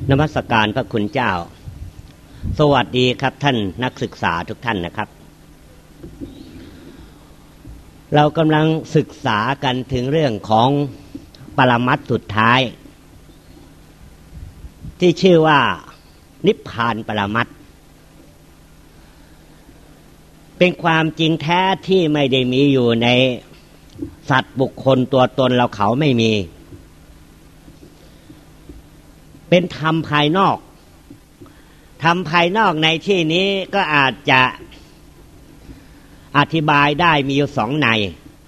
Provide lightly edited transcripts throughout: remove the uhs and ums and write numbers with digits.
นมัสการพระคุณเจ้าสวัสดีครับท่านนักศึกษาทุกท่านนะครับเรากำลังศึกษากันถึงเรื่องของปรมัตถ์สุดท้ายที่ชื่อว่านิพพานปรมัตถ์เป็นความจริงแท้ที่ไม่ได้มีอยู่ในสัตว์บุคคลตัวตนเราเขาไม่มีเป็นธรรมภายนอกธรรมภายนอกในที่นี้ก็อาจจะอธิบายได้มีอยู่สองใน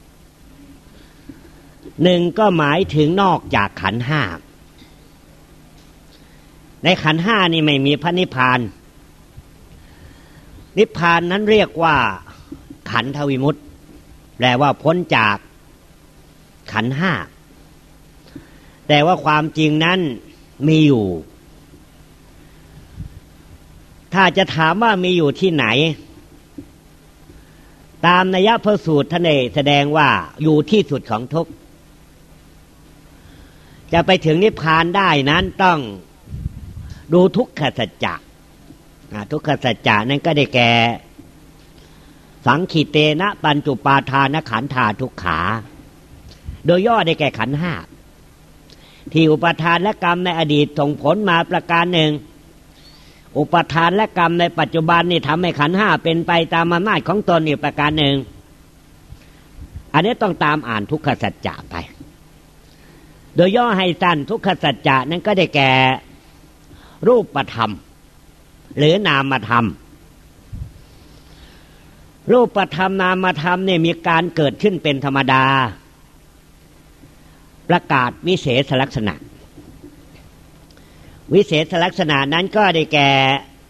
หนึ่งก็หมายถึงนอกจากขันธ์ห้าในขันธ์ห้านี่ไม่มีพระนิพพานนิพพานนั้นเรียกว่าขันธวิมุตติแปลว่าพ้นจากขันธ์ห้าแต่ว่าความจริงนั้นมีอยู่ถ้าจะถามว่ามีอยู่ที่ไหนตามนัยพระสูตรท่านได้แสดงว่าอยู่ที่สุดของทุกข์จะไปถึงนิพพานได้นั้นต้องดูทุกขสัจจะทุกขสัจจะนั้นก็ได้แก่สังขิเตนะปัญจุปาทานขันธาทุกขาโดยย่อได้แก่ขันธ์ห้าที่อุปทานและกรรมในอดีตส่งผลมาประการหนึ่งอุปทานและกรรมในปัจจุบันนี่ทำให้ขันธ์ห้าเป็นไปตามอำนาจของตนอีกประการหนึ่งอันนี้ต้องตามอ่านทุกขสัจจะไปโดยย่อให้สั้นทุกขสัจจะนั้นก็ได้แก่รูปธรรมหรือนามธรรมรูปธรรมนามธรรมเนี่ยมีการเกิดขึ้นเป็นธรรมดาประกาศวิเศษลักษณะวิเศษลักษณะนั้นก็ได้แก่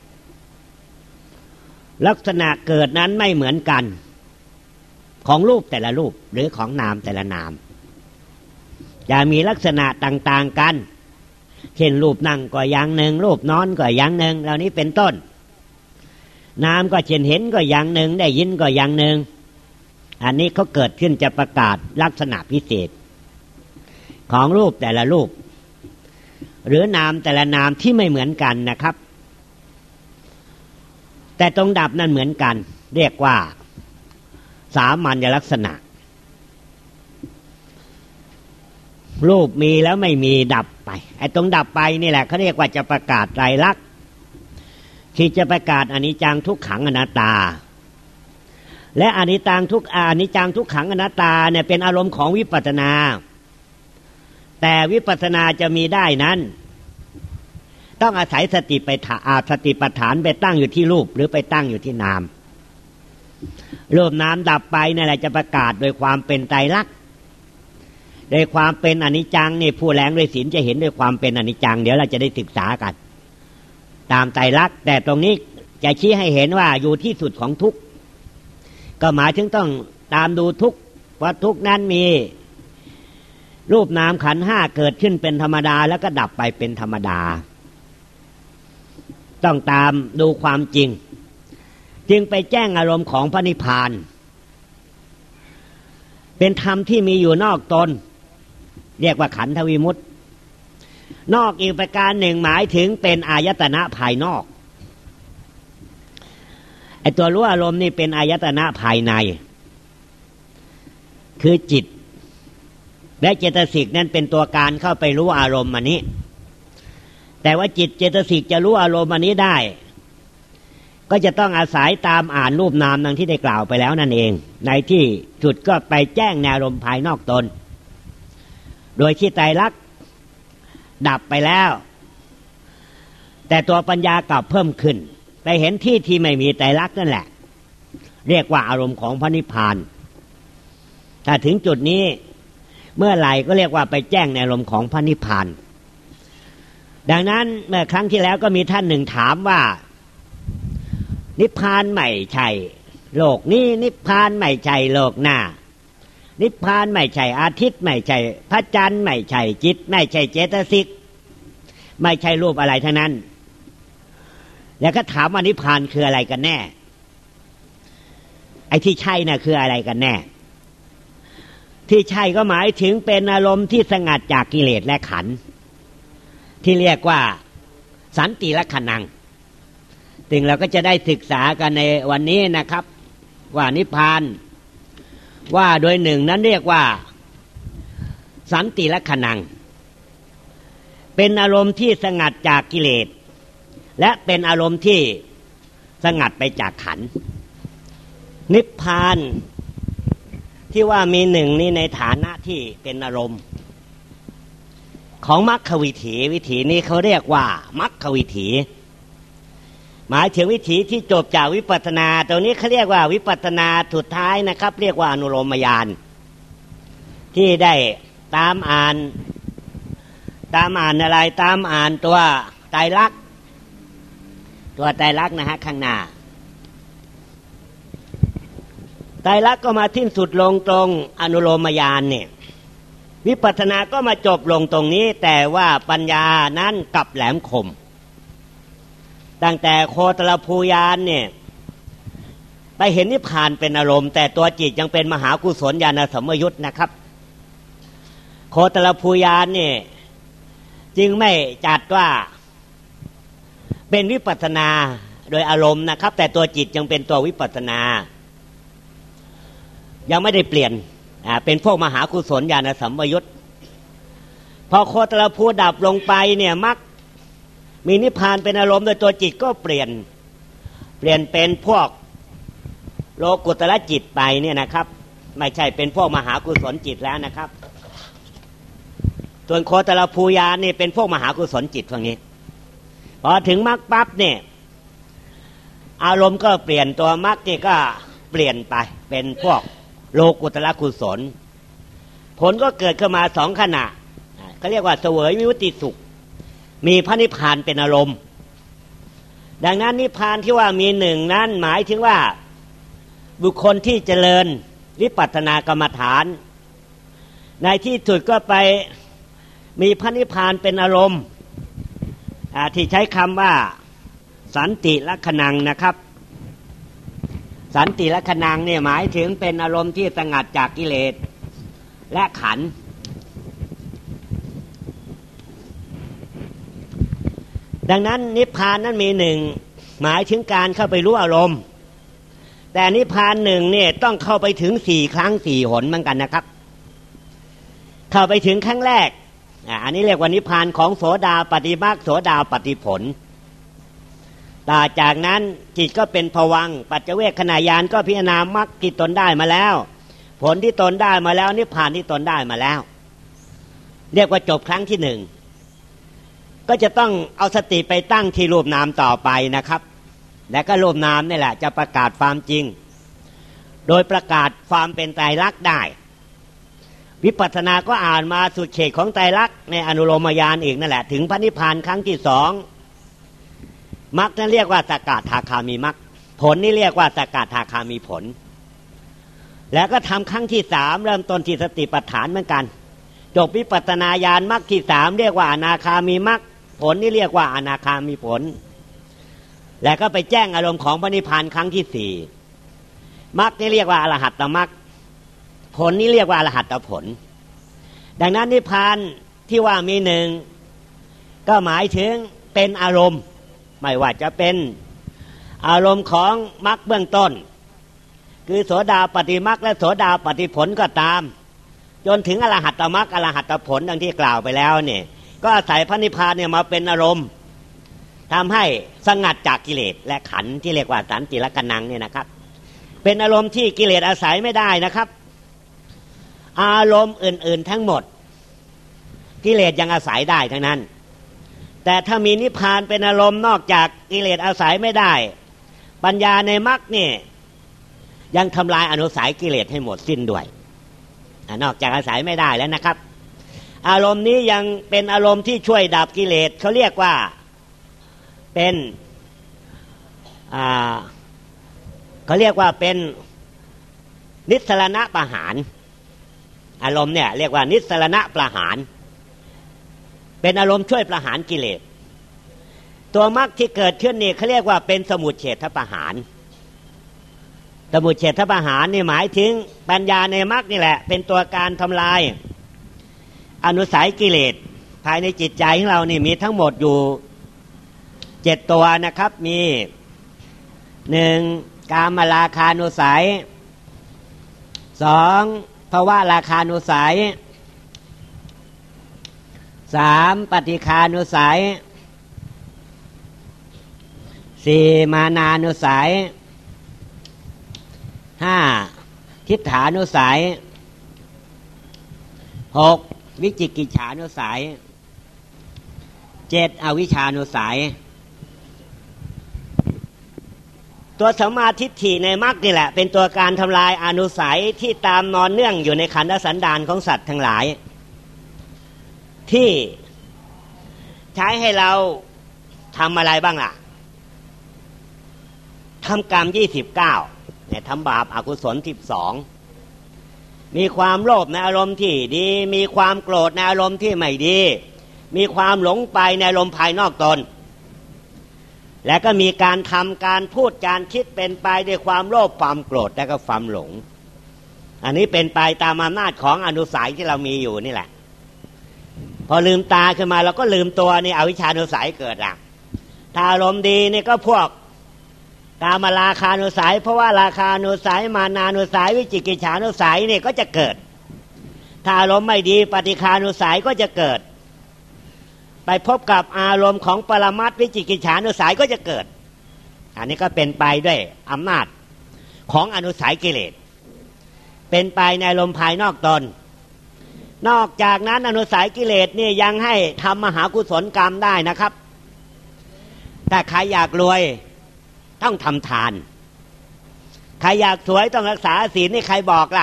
ลักษณะเกิดนั้นไม่เหมือนกันของรูปแต่ละรูปหรือของนามแต่ละนามจะมีลักษณะต่างๆกันเช่นรูปนั่งก็อย่างหนึ่งรูปนอนก็อย่างหนึ่งเหล่านี้เป็นต้นนามก็เช่นเห็นก็อย่างหนึ่งได้ยินก็อย่างหนึ่งอันนี้เขาเกิดขึ้นจะประกาศลักษณะพิเศษของรูปแต่ละรูปหรือนามแต่ละนามที่ไม่เหมือนกันนะครับแต่ตรงดับนั้นเหมือนกันเรียกว่าสามัญลักษณะรูปมีแล้วไม่มีดับไปไอ้ตรงดับไปนี่แหละเขาเรียกว่าจะประกาศไตรลักษณ์ที่จะประกาศอนิจจังทุกขังอนัตตาและอนิจจังทุกขังอนัตตาเนี่ยเป็นอารมณ์ของวิปัสสนาแต่วิปัสสนาจะมีได้นั้นต้องอาศัยสติปัฏฐานไปตั้งอยู่ที่รูปหรือไปตั้งอยู่ที่นามรูปนามดับไปนั่นแหละจะประกาศโดยความเป็นไตรลักษณ์โดยความเป็นอนิจจังนี่ผู้แลงด้วยศีลจะเห็นด้วยความเป็นอนิจจังเดี๋ยวเราจะได้ศึกษากันตามไตรลักษณ์แต่ตรงนี้จะชี้ให้เห็นว่าอยู่ที่สุดของทุกข์ก็หมายถึงต้องตามดูทุกข์ว่าทุกข์นั้นมีรูปนามขันธ์ห้าเกิดขึ้นเป็นธรรมดาแล้วก็ดับไปเป็นธรรมดาต้องตามดูความจริงจึงไปแจ้งอารมณ์ของพระนิพพานเป็นธรรมที่มีอยู่นอกตนเรียกว่าขันธวิมุตตินอกอีกประการหนึ่งหมายถึงเป็นอายตนะภายนอกไอ้ตัวรู้อารมณ์นี่เป็นอายตนะภายในคือจิตและเจตสิกนั้นเป็นตัวการเข้าไปรู้อารมณ์อันนี้แต่ว่าจิตเจตสิกจะรู้อารมณ์อันนี้ได้ก็จะต้องอาศัยตามอ่านรูปนามดังที่ได้กล่าวไปแล้วนั่นเองในที่จุดก็ไปแจ้งในอารมณ์ภายนอกตนโดยที่ไตรลักษณ์ดับไปแล้วแต่ตัวปัญญากลับเพิ่มขึ้นไปเห็นที่ไม่มีไตรลักษณ์นั่นแหละเรียกว่าอารมณ์ของพระนิพพานถ้าถึงจุดนี้เมื่อไหร่ก็เรียกว่าไปแจ้งในอารมณ์ของพระนิพพานดังนั้นเมื่อครั้งที่แล้วก็มีท่านหนึ่งถามว่านิพพานไม่ใช่โลกนี้นิพพานไม่ใช่โลกหน้านิพพานไม่ใช่อาทิตย์ไม่ใช่พระจันทร์ไม่ใช่จิตไม่ใช่เจตสิกไม่ใช่รูปอะไรทั้งนั้นแล้วก็ถามว่านิพพานคืออะไรกันแน่ไอ้ที่ใช่น่ะคืออะไรกันแน่ที่ใช่ก็หมายถึงเป็นอารมณ์ที่สงัดจากกิเลสและขันธ์ที่เรียกว่าสันติลักขณังถึงเราก็จะได้ศึกษากันในวันนี้นะครับว่านิพพานว่าโดยหนึ่งนั้นเรียกว่าสันติลักขณังเป็นอารมณ์ที่สงัดจากกิเลสและเป็นอารมณ์ที่สงัดไปจากขันธ์นิพพานที่ว่ามีหนึ่งนี้ในฐานะที่เป็นอารมณ์ของมรรควิถีวิถีนี้เขาเรียกว่ามรรควิถีหมายถึงวิถีที่จบจากวิปัสสนาตัวนี้เขาเรียกว่าวิปัสสนาสุดท้ายนะครับเรียกว่าอนุโลมญาณที่ได้ตามอ่านอะไรตามอ่านตัวไตรลักษณ์นะฮะข้างหน้าไตรลักษณ์ก็มาทิ้นสุดลงตรงอนุโลมญาณเนี่ยวิปัสสนาก็มาจบลงตรงนี้แต่ว่าปัญญานั้นกลับแหลมคมตั้งแต่โคตรภูญาณเนี่ยไปเห็นนิพพานเป็นอารมณ์แต่ตัวจิตยังเป็นมหากุศลญาณสัมปยุตนะครับโคตรภูญาณเนี่ยจึงไม่จัดว่าเป็นวิปัสสนาโดยอารมณ์นะครับแต่ตัวจิตยังเป็นตัววิปัสสนายังไม่ได้เปลี่ยนเป็นพวกมหากุศลญาณสัมปยุตพอโคตรภูดับลงไปเนี่ยมรรคมีนิพพานเป็นอารมณ์โดยตัวจิตก็เปลี่ยนเป็นพวกโลกุตระจิตไปเนี่ยนะครับไม่ใช่เป็นพวกมหากุศลจิตแล้วนะครับส่วนโคตรภูญาณนี่เป็นพวกมหากุศลจิตพวกนี้พอถึงมรรคปั๊บเนี่ยอารมณ์ก็เปลี่ยนตัวมรรคนี่ก็เปลี่ยนไปเป็นพวกโลกุตระกุศลผลก็เกิดขึ้นมาสองขณะเขาเรียกว่าเสวยวิมุตติสุขมีพระนิพพานเป็นอารมณ์ดังนั้นนิพพานที่ว่ามีหนึ่งนั้นหมายถึงว่าบุคคลที่เจริญวิปัสสนากรรมฐานในที่สุดก็ไปมีพระนิพพานเป็นอารมณ์ที่ใช้คำว่าสันติลักขณังนะครับสันติลักขณังเนี่ยหมายถึงเป็นอารมณ์ที่สงัดจากกิเลสและขันธ์ดังนั้นนิพพานนั้นมีหนึ่งหมายถึงการเข้าไปรู้อารมณ์แต่นิพพานหนึ่งเนี่ยต้องเข้าไปถึง4 ครั้ง 4 หนเหมือนกันนะครับเข้าไปถึงครั้งแรกอันนี้เรียกว่านิพพานของโสดาปัตติมรรคโสดาปัตติผลต่อจากนั้นจิตก็เป็นภวังค์ปัจเจเวคขณะญาณก็พิจารณามรรคที่ตนได้มาแล้วผลที่ตนได้มาแล้วนิพพานที่ตนได้มาแล้วเรียกว่าจบครั้งที่หนึ่งก็จะต้องเอาสติไปตั้งที่รูปนามต่อไปนะครับและก็รูปนามนี่แหละจะประกาศความจริงโดยประกาศความเป็นไตรลักษณ์ได้วิปัสสนาก็อ่านมาสุดเขตของไตรลักษณ์ในอนุโลมญาณอีกนั่นแหละถึงพระนิพพานครั้งที่2มรรคนั้นเรียกว่าสกทาคามีมรรคผลนี่เรียกว่าสกทาคามีผลแล้วก็ทำครั้งที่3เริ่มต้นที่สติปัฏฐานเหมือนกันจบวิปัสสนาญาณมรรคที่3เรียกว่าอนาคามีมรรคผลนี่เรียกว่าอนาคามีผลแล้วก็ไปแจ้งอารมณ์ของพระนิพพานครั้งที่4มรรคนี่เรียกว่าอรหัตตมรรคผลนี่เรียกว่าอรหัตตผลดังนั้นนิพพานที่ว่ามีหนึ่งก็หมายถึงเป็นอารมณ์ไม่ว่าจะเป็นอารมณ์ของมรรคเบื้องต้นคือโสดาปัตติมรรคและโสดาปัตติผลก็ตามจนถึงอรหัตตมรรคอรหัตตผลดังที่กล่าวไปแล้วเนี่ยก็อาศัยพระนิพพานเนี่ยมาเป็นอารมณ์ทำให้สงัดจากกิเลสและขันธ์ที่เรียกว่าสันติลักขณังเนี่ยนะครับเป็นอารมณ์ที่กิเลสอาศัยไม่ได้นะครับอารมณ์อื่นๆทั้งหมดกิเลสยังอาศัยได้ทั้งนั้นแต่ถ้ามีนิพพานเป็นอารมณ์นอกจากกิเลสอาศัยไม่ได้ปัญญาในมรรคนี่ยังทำลายอนุสัยกิเลสให้หมดสิ้นด้วยนอกจากอาศัยไม่ได้แล้วนะครับอารมณ์นี้ยังเป็นอารมณ์ที่ช่วยดับกิเลสเขาเรียกว่าเป็นเขาเรียกว่าเป็นนิสรณะประหารอารมณ์เนี่ยเรียกว่านิสรณะประหารเป็นอารมณ์ช่วยประหารกิเลสตัวมรรคที่เกิดขึ้นนี่เขาเรียกว่าเป็นสมุจเฉทประหารสมุจเฉทประหารนี่หมายถึงปัญญาในมรรคนี่แหละเป็นตัวการทำลายอนุสัยกิเลสภายในจิตใจของเรานี่มีทั้งหมดอยู่ 7ตัวนะครับมี1กามราคานุสัย2ภวราคานุสัย3ปฏิฆานุสัย4มานานุสัย5ทิฏฐานุสัย6วิจิกิจฉานุสัย7อวิชชานุสัยตัวสัมมาทิฏฐิในมรรคนี่แหละเป็นตัวการทำลายอนุสัยที่ตามนอนเนื่องอยู่ในขันธสันดานของสัตว์ทั้งหลายที่ใช้ให้เราทำอะไรบ้างล่ะทำกรรม29เนี่ยทำบาปอกุศล12มีความโลภในอารมณ์ที่ดีมีความโกรธในอารมณ์ที่ไม่ดีมีความหลงไปในอารมณ์ภายนอกตนและก็มีการทำการพูดการคิดเป็นไปด้วยความโลภความโกรธและก็ความหลงอันนี้เป็นไปตามอำนาจของอนุสัยที่เรามีอยู่นี่แหละพอลืมตาขึ้นมาเราก็ลืมตัวนี่อวิชชานุสัยเกิดละถ้าอารมณ์ดีนี่ก็พวกกามราคานุสัยเพราะว่าราคานุสัยมานานุสัยวิจิกิจฉานุสัยนี่ก็จะเกิดถ้าอารมณ์ไม่ดีปฏิฆานุสัยก็จะเกิดไปพบกับอารมณ์ของปรมัตถ์วิจิกิจฉานุสัยก็จะเกิดอันนี้ก็เป็นไปด้วยอำนาจของอนุสัยกิเลสเป็นไปในอารมณ์ภายนอกตนนอกจากนั้นอนุสัยกิเลสนี่ยังให้ทำมหากุศลกรรมได้นะครับถ้าใครอยากรวยต้องทำทานใครอยากสวยต้องรักษาศีลนี่ใครบอกล่ะ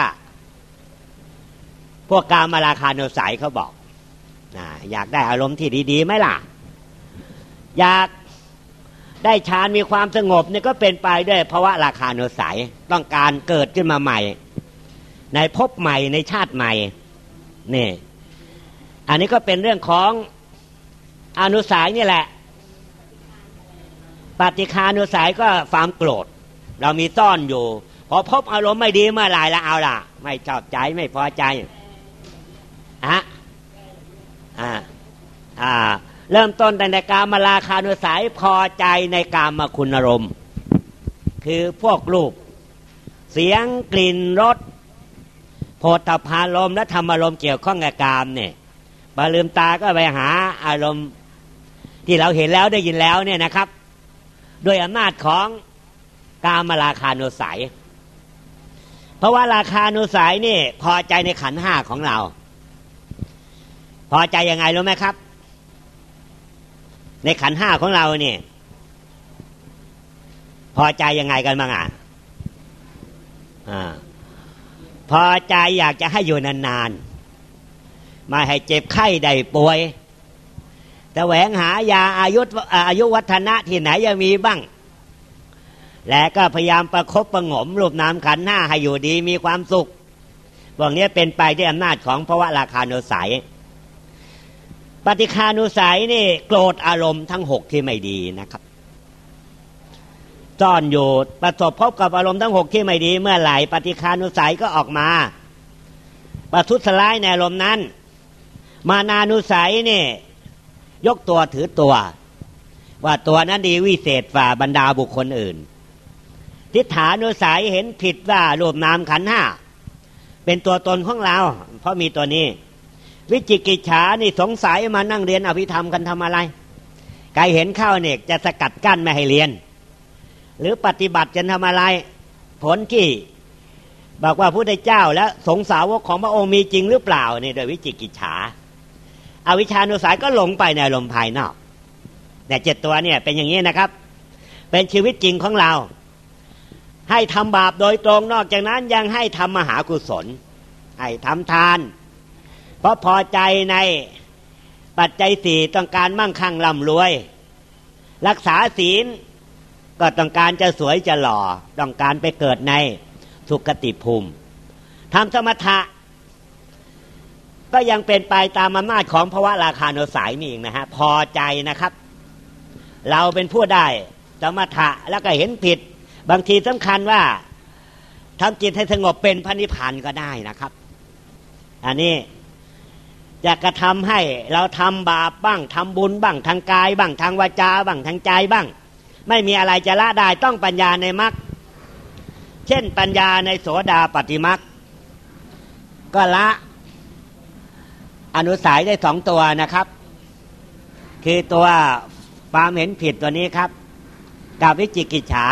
พวกกามราคานุสัยเขาบอกอยากได้อารมณ์ที่ดีๆไหมล่ะอยากได้ฌานมีความสงบนี่ก็เป็นไปด้วยภวราคานุสัยต้องการเกิดขึ้นมาใหม่ในภพใหม่ในชาติใหม่นี่อันนี้ก็เป็นเรื่องของอนุสัยนี่แหละปฏิฆานุสัยก็ความโกรธเรามีซ่อนอยู่พอพบอารมณ์ไม่ดีเมื่อไหร่ละเอาล่ะไม่ชอบใจไม่พอใจเริ่มต้นแต่ในกามราคานุสัยพอใจในกามคุณอารมณ์คือพวกรูปเสียงกลิ่นรสโผฏฐัพพารมณ์และธรรมารมณ์เกี่ยวข้องกับกามเนี่ยพอลืมตาก็ไปหาอารมณ์ที่เราเห็นแล้วได้ยินแล้วเนี่ยนะครับโดยอำนาจของกามราคานุสัยเพราะว่าราคานุสัยนี่พอใจในขันธ์ห้าของเราพอใจยังไงรู้ไหมครับในขันธ์ห้าของเราเนี่ยพอใจยังไงกันบ้างพอใจอยากจะให้อยู่นานๆไม่ให้เจ็บไข้ได้ป่วยแต่แหวงหายาอายุวัฒนะที่ไหนยังมีบ้างและก็พยายามประคบประหงมรูปนามขันธ์ห้าให้อยู่ดีมีความสุขพวกนี้เป็นไปด้วยอำนาจของภวราคานุสัยปฏิฆานุสัยนี่โกรธอารมณ์ทั้ง6ที่ไม่ดีนะครับซ่อนอยู่ประสบพบกับอารมณ์ทั้ง6ที่ไม่ดีเมื่อไหร่ปฏิฆานุสัยก็ออกมาประทุษร้ายในอารมณ์นั้นมานานุสัยนี่ยกตัวถือตัวว่าตัวนั้นดีวิเศษฝ่าบรรดาบุคคลอื่นทิฏฐานุสัยเห็นผิดว่ารูปนามขันธ์ห้าเป็นตัวตนของเราเพราะมีตัวนี้วิจิกิจฉานี่สงสัยมานั่งเรียนอภิธรรมกันทำอะไรใครเห็นเข้าเนี่ยจะสกัดกั้นไม่ให้เรียนหรือปฏิบัติจะทำอะไรผลที่บอกว่าพระพุทธเจ้าและสงฆ์สาวกของพระองค์มีจริงหรือเปล่านี่โดยวิจิกิจฉาอวิชชานุสัยก็หลงไปในลมภายนอกแต่7ตัวเนี่ยเป็นอย่างนี้นะครับเป็นชีวิตจริงของเราให้ทำบาปโดยตรงนอกจากนั้นยังให้ทำมหากุศลให้ทำทานเพราะพอใจในปัจจัย4ต้องการมั่งคั่งร่ำรวยรักษาศีลก็ต้องการจะสวยจะหล่อต้องการไปเกิดในสุคติภูมิทำสมถะก็ยังเป็นไปตามอำนาจของภวราคานุสัยนี่เองนะฮะพอใจนะครับเราเป็นผู้ได้สมถะแล้วก็เห็นผิดบางทีสำคัญว่าทำจิตให้สงบเป็นพระนิพพานก็ได้นะครับอันนี้จะกระทำให้เราทำบาปบ้างทำบุญบ้างทางกายบ้างทางวาจาบ้างทางใจบ้างไม่มีอะไรจะละได้ต้องปัญญาในมรรคเช่นปัญญาในโสดาปัตติมรรคก็ละอนุสัยได้2ตัวนะครับคือตัวความเห็นผิดตัวนี้ครับกับวิจิกิจฉา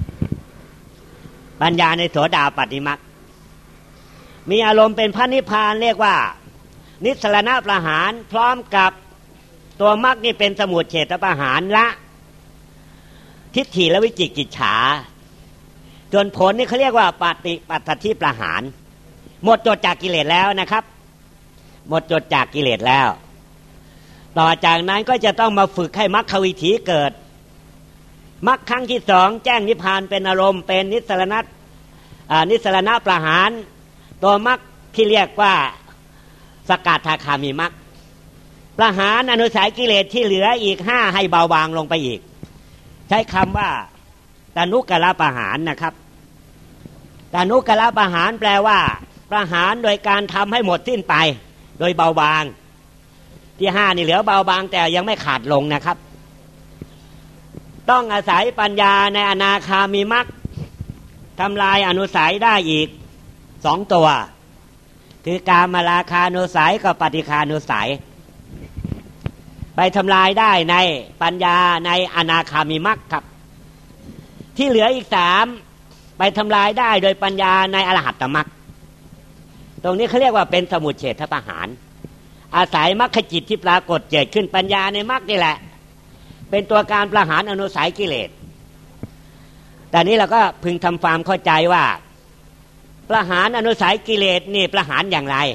ปัญญาในโสดาปัตติมรรคมีอารมณ์เป็นพระนิพพานเรียกว่านิสสรณประหารพร้อมกับตัวมรรคนี่เป็นสมุจเฉทประหารละทิฏฐิและวิจิกิจฉาจนผลนี่เขาเรียกว่าปฏิปัฏฐิประหารหมดจดจากกิเลสแล้วนะครับหมดจดจากกิเลสแล้วต่อจากนั้นก็จะต้องมาฝึกให้มรรควิถีเกิดมรรคครั้งที่2แจ้งนิพพานเป็นอารมณ์เป็นนิสสรณประหารตัวมรรคที่เรียกว่าสกทาคามีมรรคประหารอนุสัยกิเลสที่เหลืออีก5ให้เบาบางลงไปอีกใช้คำว่าตนุกะละประหารนะครับตนุกะละประหารแปลว่าประหารโดยการทำให้หมดสิ้นไปโดยเบาบางที่5นี่เหลือเบาบางแต่ยังไม่ขาดลงนะครับต้องอาศัยปัญญาในอนาคามีมรรคทำลายอนุสัยได้อีก2ตัวคือกามราคานุสัยกับปฏิฆานุสัยไปทำลายได้ในปัญญาในอนาคามีมรรคครับที่เหลืออีก3ไปทำลายได้โดยปัญญาในอรหัตตมรรคตรงนี้เขาเรียกว่าเป็นสมุจเฉทประหารอาศัยมรรคจิตที่ปรากฏเกิดขึ้นปัญญาในมรรคนี่แหละเป็นตัวการประหารอนุสัยกิเลสแต่นี้เราก็พึงทำความเข้าใจว่าประหารอนุสัยกิเลสนี่ประหารอย่างไร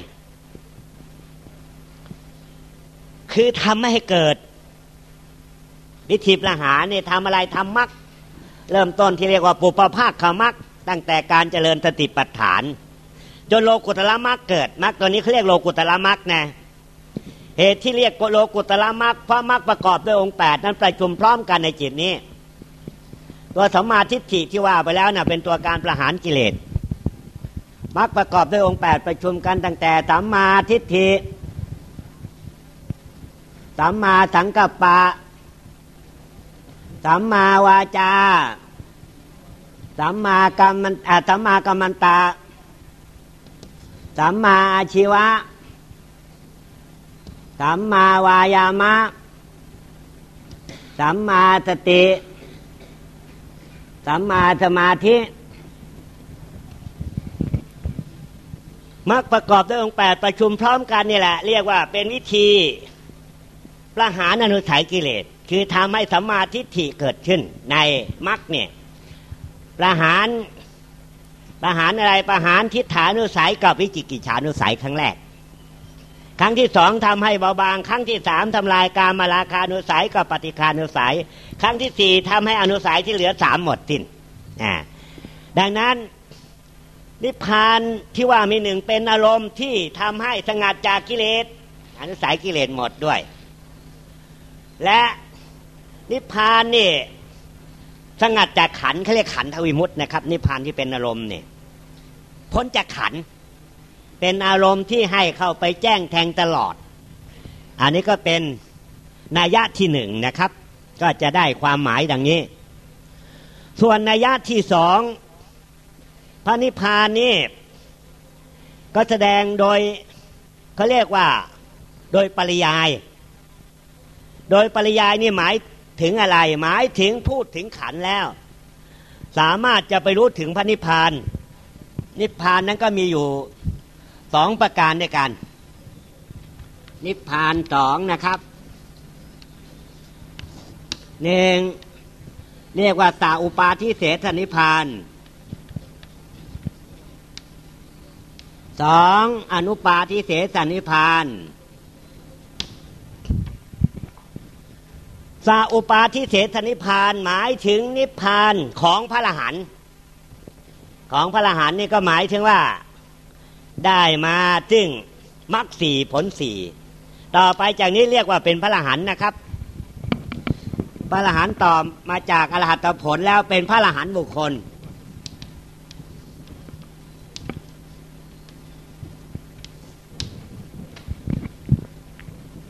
คือทำไม่ให้เกิดวิธีประหารนี่ทำอะไรทำมรรคเริ่มต้นที่เรียกว่าปุปภาคขมรรคตั้งแต่การเจริญสติปัฏฐานจนโลกุตละมรรคเกิดมรรคตัวนี้เขาเรียกโลกุตละมรรคนะเหตุที่เรียกโลกุตละมรรคเพราะมรรคประกอบด้วยองค์8นั้นประชุมพร้อมกันในจิตนี้ตัวสัมมาทิฏฐิที่ว่าไปแล้วน่ะเป็นตัวการประหารกิเลสมรรคประกอบด้วยองค์8ประชุมกันตั้งแต่สัมมาทิฏฐิสัมมาสังกัปปะสัมมาวาจาสัมมากัมมันตะสัมมาอาชีวะสัมมาวายามะสัมมาสติสัมมาสมาธิมรรคประกอบด้วยองค์8ประชุมพร้อมกันนี่แหละเรียกว่าเป็นวิธีประหารอนุสัยกิเลสคือทำให้สัมมาทิฏฐิเกิดขึ้นในมรรคเนี่ยประหารอะไรประหารทิฏฐานุสัยกับวิจิกิจฉานุสัยครั้งแรกครั้งที่2ทำให้เบาบางครั้งที่3ทำลายกามราคานุสัยกับปฏิฆานุสัยครั้งที่4ทำให้อนุสัยที่เหลือ3หมดสิ้นดังนั้นนิพพานที่ว่ามี1เป็นอารมณ์ที่ทำให้สงัดจากกิเลสอนุสัยกิเลสหมดด้วยและนิพพานนี่สงัดจากขันธ์เขาเรียกขันธวิมุตตินะครับนิพพานที่เป็นอารมณ์นี่พ้นจากขันธ์เป็นอารมณ์ที่ให้เข้าไปแจ้งแทงตลอดอันนี้ก็เป็นนัยยะที่1นะครับก็จะได้ความหมายดังนี้ส่วนนัยยะที่2พระนิพพานนี่ก็แสดงโดยเขาเรียกว่าโดยปริยายโดยปริยายนี่หมายถึงอะไรหมายถึงพูดถึงขันธ์แล้วสามารถจะไปรู้ถึงพระนิพพานนิพพานนั้นก็มีอยู่2ประการด้วยกันนิพพาน2นะครับ1เรียกว่าตาอุปาทิเสสนิพพาน2อนุปาทิเสสนิพพานสาอุปาทิเสสนิพพานหมายถึงนิพพานของพระอรหันต์ของพระอรหันต์นี่ก็หมายถึงว่าได้มาซึ่งมรรค4ผล4ต่อไปจากนี้เรียกว่าเป็นพระอรหันต์นะครับพระอรหันต์ต่อมาจากอรหัตผลแล้วเป็นพระอรหันต์บุคคล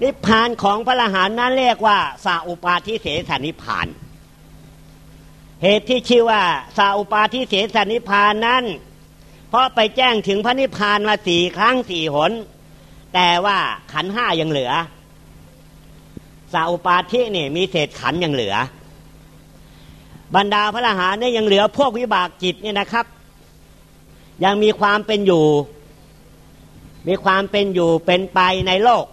นิพพานของพระอรหันต์นั้นเรียกว่าสาอุปาทิเสสนิพพานเหตุที่ชื่อว่าสาอุปาทิเสสนิพพานนั้นเพราะไปแจ้งถึงพระนิพพานมา4 ครั้ง 4 หนแต่ว่าขันธ์5ยังเหลือสาอุปาทินี่มีเศษขันธ์ยังเหลือบรรดาพระอรหันต์เนี่ยยังเหลือพวกวิบากจิตเนี่ยนะครับยังมีความเป็นอยู่เป็นไปในโลก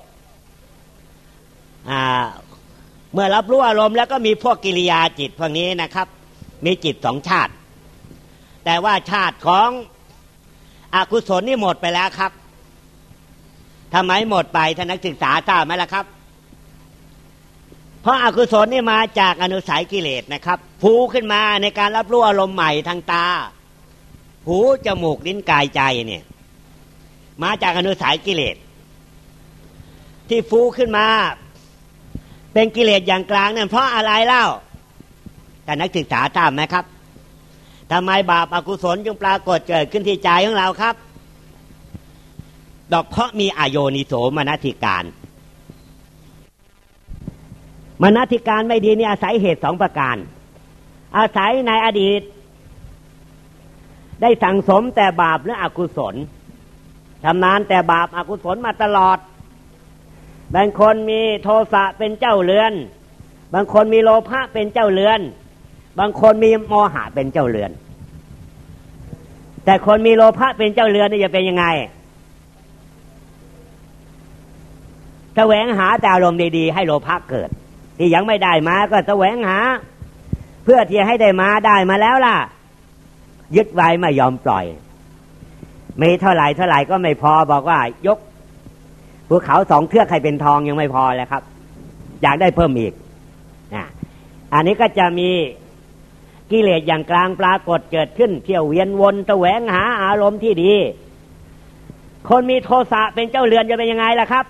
เมื่อรับรู้อารมณ์แล้วก็มีพวกกิริยาจิตพวกนี้นะครับมีจิต2 ชาติแต่ว่าชาติของอกุศลนี่หมดไปแล้วครับทำไมหมดไปท่านนักศึกษาทราบไหมล่ะครับเพราะอกุศลนี่มาจากอนุสัยกิเลสนะครับผูขึ้นมาในการรับรู้อารมณ์ใหม่ทางตาหูจมูกลิ้นกายใจเนี่ยมาจากอนุสัยกิเลสที่ฟูขึ้นมาเป็นกิเลสอย่างกลางนั่นเพราะอะไรเล่าแต่นักศึกษาทราบไหมครับทำไมบาปอกุศลจึงปรากฏเกิดขึ้นที่ใจของเราครับเพราะมีอโยนิโสมนสิการมนสิการไม่ดีนี่อาศัยเหตุ2 ประการอาศัยในอดีตได้สั่งสมแต่บาปและอกุศลทำนานแต่บาปอกุศลมาตลอดบางคนมีโทสะเป็นเจ้าเรือนบางคนมีโลภะเป็นเจ้าเรือนบางคนมีโมหะเป็นเจ้าเรือนแต่คนมีโลภะเป็นเจ้าเรือนนี่จะเป็นยังไงแสวงหาแต่อารมณ์ดีๆให้โลภะเกิดที่ยังไม่ได้มาก็แสวงหาเพื่อที่ให้ได้มาแล้วล่ะยึดไว้ไม่ยอมปล่อยมีเท่าไหร่ก็ไม่พอบอกว่ายกภูเขา2 เทือกให้เป็นทองยังไม่พอเลยครับอยากได้เพิ่มอีกอันนี้ก็จะมีกิเลสอย่างกลางปรากฏเกิดขึ้นเที่ยวเวียนวนแสวงหาอารมณ์ที่ดีคนมีโทสะเป็นเจ้าเรือนจะเป็นยังไงล่ะครับ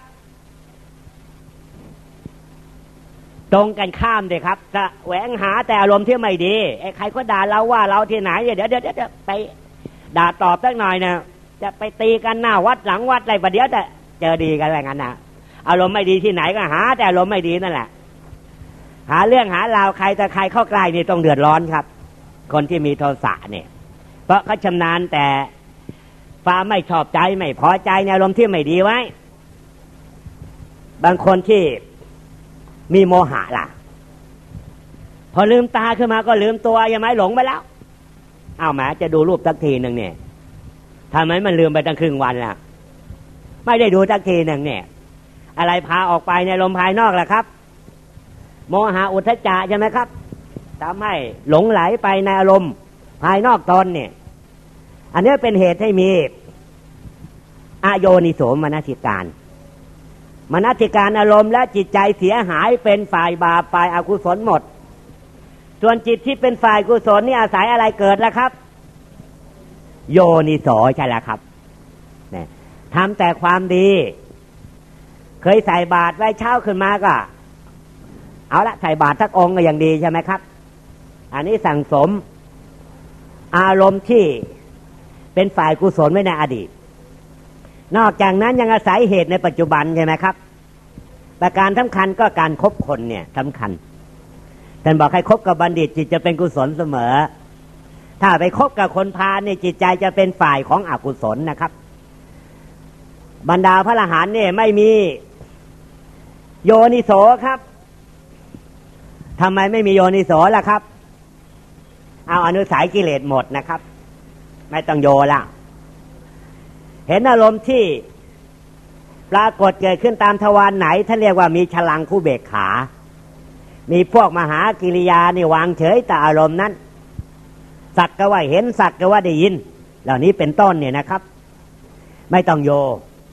ตรงกันข้ามเลยครับแสวงหาแต่อารมณ์ที่ไม่ดีไอ้ใครก็ด่าเราว่าเราที่ไหนเดี๋ยวไปด่าตอบสักหน่อยนะจะไปตีกันหน้าวัดหลังวัดอะไรประเดี๋ยวจะเจอดีกันอะไรงั้นนะอารมณ์ไม่ดีที่ไหนก็หาแต่อารมณ์ไม่ดีนั่นแหละหาเรื่องหาราวใครแต่ใครเข้าใกล้นี่ต้องเดือดร้อนครับคนที่มีโทสะเนี่ยเพราะเขาชำนาญแต่ความไม่ชอบใจไม่พอใจในอารมณ์ที่ไม่ดีไว้บางคนที่มีโมหะล่ะพอลืมตาขึ้นมาก็ลืมตัวยังไม่หลงไปแล้วแหมจะดูรูปสักทีนึงเนี่ยทำไมมันลืมไปตั้งครึ่งวันล่ะไม่ได้ดูสักทีนึงเนี่ยอะไรพาออกไปในลมภายนอกล่ะครับโมหะอุทธัจจะใช่ไหมครับทำให้หลงไหลไปในอารมณ์ภายนอกตนเนี่ยอันนี้เป็นเหตุให้มีอโยนิโสมนสิการมนสิการอารมณ์และจิตใจเสียหายเป็นฝ่ายบาปฝ่ายอกุศลหมดส่วนจิตที่เป็นฝ่ายกุศลนี่อาศัยอะไรเกิดล่ะครับโยนิโสใช่แล้วครับเนี่ยทำแต่ความดีเคยใส่บาตรไว้เช้าขึ้นมาก็เอาละใส่บาตรสักองค์ก็ยังดีใช่ไหมครับอันนี้สั่งสมอารมณ์ที่เป็นฝ่ายกุศลไว้ในอดีตนอกจากนั้นยังอาศัยเหตุในปัจจุบันใช่ไหมครับประการสำคัญก็การคบคนเนี่ยสำคัญท่านบอกให้คบกับบัณฑิตจิตจะเป็นกุศลเสมอถ้าไปคบกับคนพาลเนี่ยจิตใจจะเป็นฝ่ายของอกุศลนะครับบรรดาพระอรหันต์เนี่ยไม่มีโยนิโสครับทำไมไม่มีโยนิโสล่ะครับเอาอนุสัยกิเลสหมดนะครับไม่ต้องโยละเห็นอารมณ์ที่ปรากฏเกิดขึ้นตามทวารไหนท่านเรียกว่ามีฉลังคู่เบกขามีพวกมหากิริยานี่วางเฉยแต่อารมณ์นั้นสักก็ว่าเห็นสักก็ว่าได้ยินเหล่านี้เป็นต้นเนี่ยนะครับไม่ต้องโย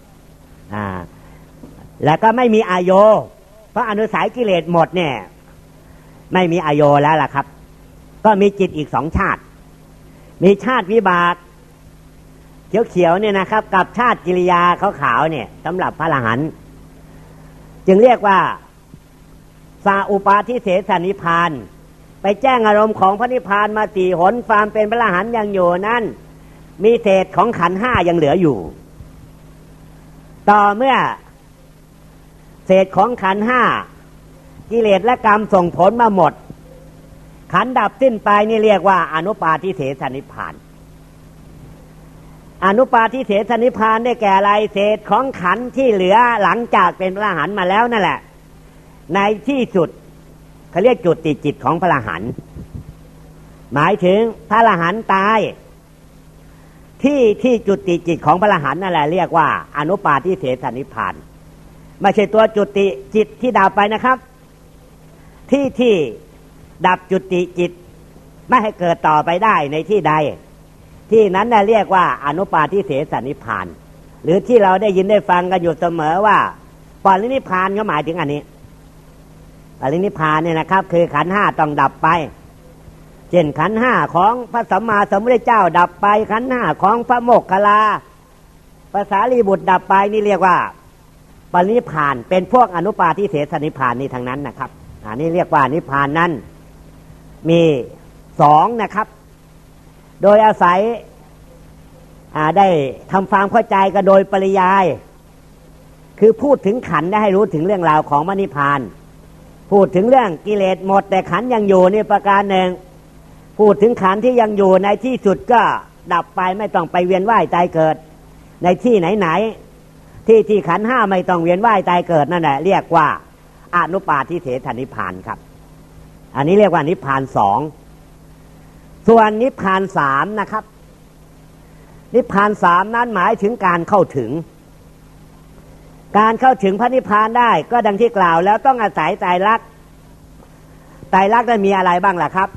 แล้วก็ไม่มีอโยเพราะอนุสัยกิเลสหมดเนี่ยไม่มีอโยแล้วล่ะครับก็มีจิตอีก2 ชาติมีชาติวิบากเขียวๆเนี่ยนะครับกับชาติกิริยาขาวๆเนี่ยสำหรับพระอรหันต์จึงเรียกว่าสาอุปาทิเสสนิพพานไปแจ้งอารมณ์ของพระนิพพานมา4 หนความเป็นพระอรหันต์ยังอยู่นั้นมีเศษของขันธ์5ยังเหลืออยู่ต่อเมื่อเศษของขันธ์ห้ากิเลสและกรรมส่งผลมาหมดขันธ์ดับสิ้นไปนี่เรียกว่าอนุปาทิเสสนิพพานอนุปาทิเสสนิพพานได้แก่อะไรเศษของขันธ์ที่เหลือหลังจากเป็นพระอรหันต์มาแล้วนั่นแหละในที่สุดเขาเรียกจุติจิตของพระอรหันต์หมายถึงพระอรหันต์ตายที่จุติจิตของพระอรหันต์นั่นแหละเรียกว่าอนุปาทิเสสนิพพานไม่ใช่ตัวจุติจิตที่ดับไปนะครับที่ดับจุติจิตไม่ให้เกิดต่อไปได้ในที่ใดที่นั้นน่ะเรียกว่าอนุปาทิเสสนิพพานหรือที่เราได้ยินได้ฟังกันอยู่เสมอว่าปรินิพพานก็หมายถึงอันนี้ปรินิพพานเนี่ยนะครับคือขันธ์ห้าต้องดับไปเช่นขันธ์ห้าของพระสัมมาสัมพุทธเจ้าดับไปขันธ์ห้าของพระโมคคัลลาพระสารีบุตรดับไปนี่เรียกว่าปรินิพพานเป็นพวกอนุปาทิเสสนิพพานนี่ทั้งนั้นนะครับอันนี้เรียกว่านิพพานนั้นมีสองนะครับโดยอาศัยได้ทำความเข้าใจกันโดยปริยายคือพูดถึงขันธ์ได้ให้รู้ถึงเรื่องราวของมรรคนิพพานพูดถึงเรื่องกิเลสหมดแต่ขันธ์ยังอยู่นี่ประการหนึ่งพูดถึงขันธ์ที่ยังอยู่ในที่สุดก็ดับไปไม่ต้องไปเวียนว่ายตายเกิดในที่ไหนที่ขันธ์ห้าไม่ต้องเวียนว่ายตายเกิดนั่นแหละเรียกว่าอนุปาทิเสสนิพพานครับอันนี้เรียกว่านิพพานสองส่วนนิพพานสามนะครับนิพพานสามนั้นหมายถึงการเข้าถึงพระนิพพานได้ก็ดังที่กล่าวแล้วต้องอาศัยไตรลักษณ์ไตรลักษณ์นั้นมีอะไรบ้างล่ะครับ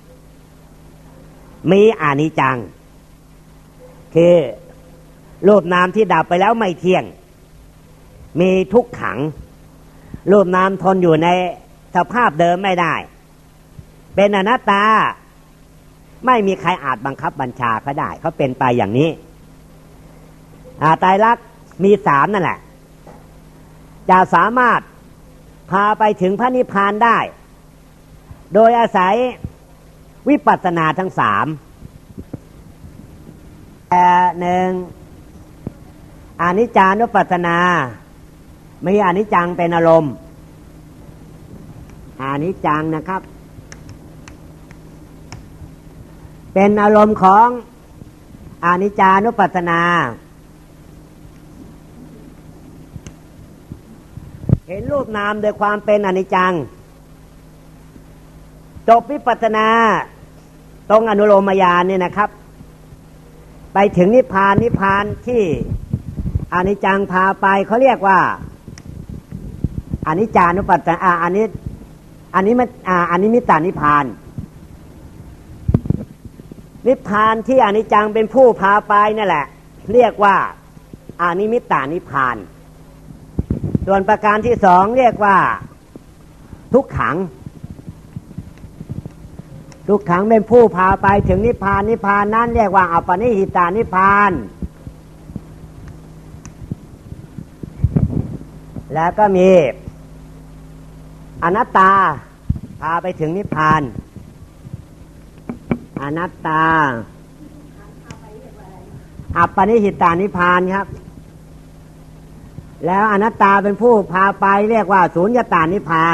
มีอนิจจังคือรูปนามที่ดับไปแล้วไม่เที่ยงมีทุกขังรูปนามทนอยู่ในสภาพเดิมไม่ได้เป็นอนัตตาไม่มีใครอาจบังคับบัญชาเขาได้เขาเป็นไปอย่างนี้ไตรลักษณ์มีสามนั่นแหละจะสามารถพาไปถึงพระนิพพานได้โดยอาศัยวิปัสสนาทั้งสามหนึ่งอนิจจานุปัสสนามีอนิจจังเป็นอารมณ์อนิจจังนะครับเป็นอารมณ์ของอนิจจานุปัสสนาเห็นรูปนามโดยความเป็นอนิจจังจบวิปัสสนาตรงอนุโลมญาณเนี่ยนะครับไปถึงนิพพานที่อนิจจังพาไปเขาเรียกว่าอนิจจานุปัสสนาอันนี้มิตตานิพพานนิพพานที่อนิจจังเป็นผู้พาไปนั่นแหละเรียกว่าอนิมิตตานิพพานส่วนประการที่สองเรียกว่าทุกขังเป็นผู้พาไปถึงนิพพานนั้นเรียกว่าอัปปนิหิตานิพพานแล้วก็มีอนัตตาพาไปถึงนิพพานอนัตตาอัปปนิหิตานิพพานครับแล้วอนัตตาเป็นผู้พาไปเรียกว่าสูญญตานิพพาน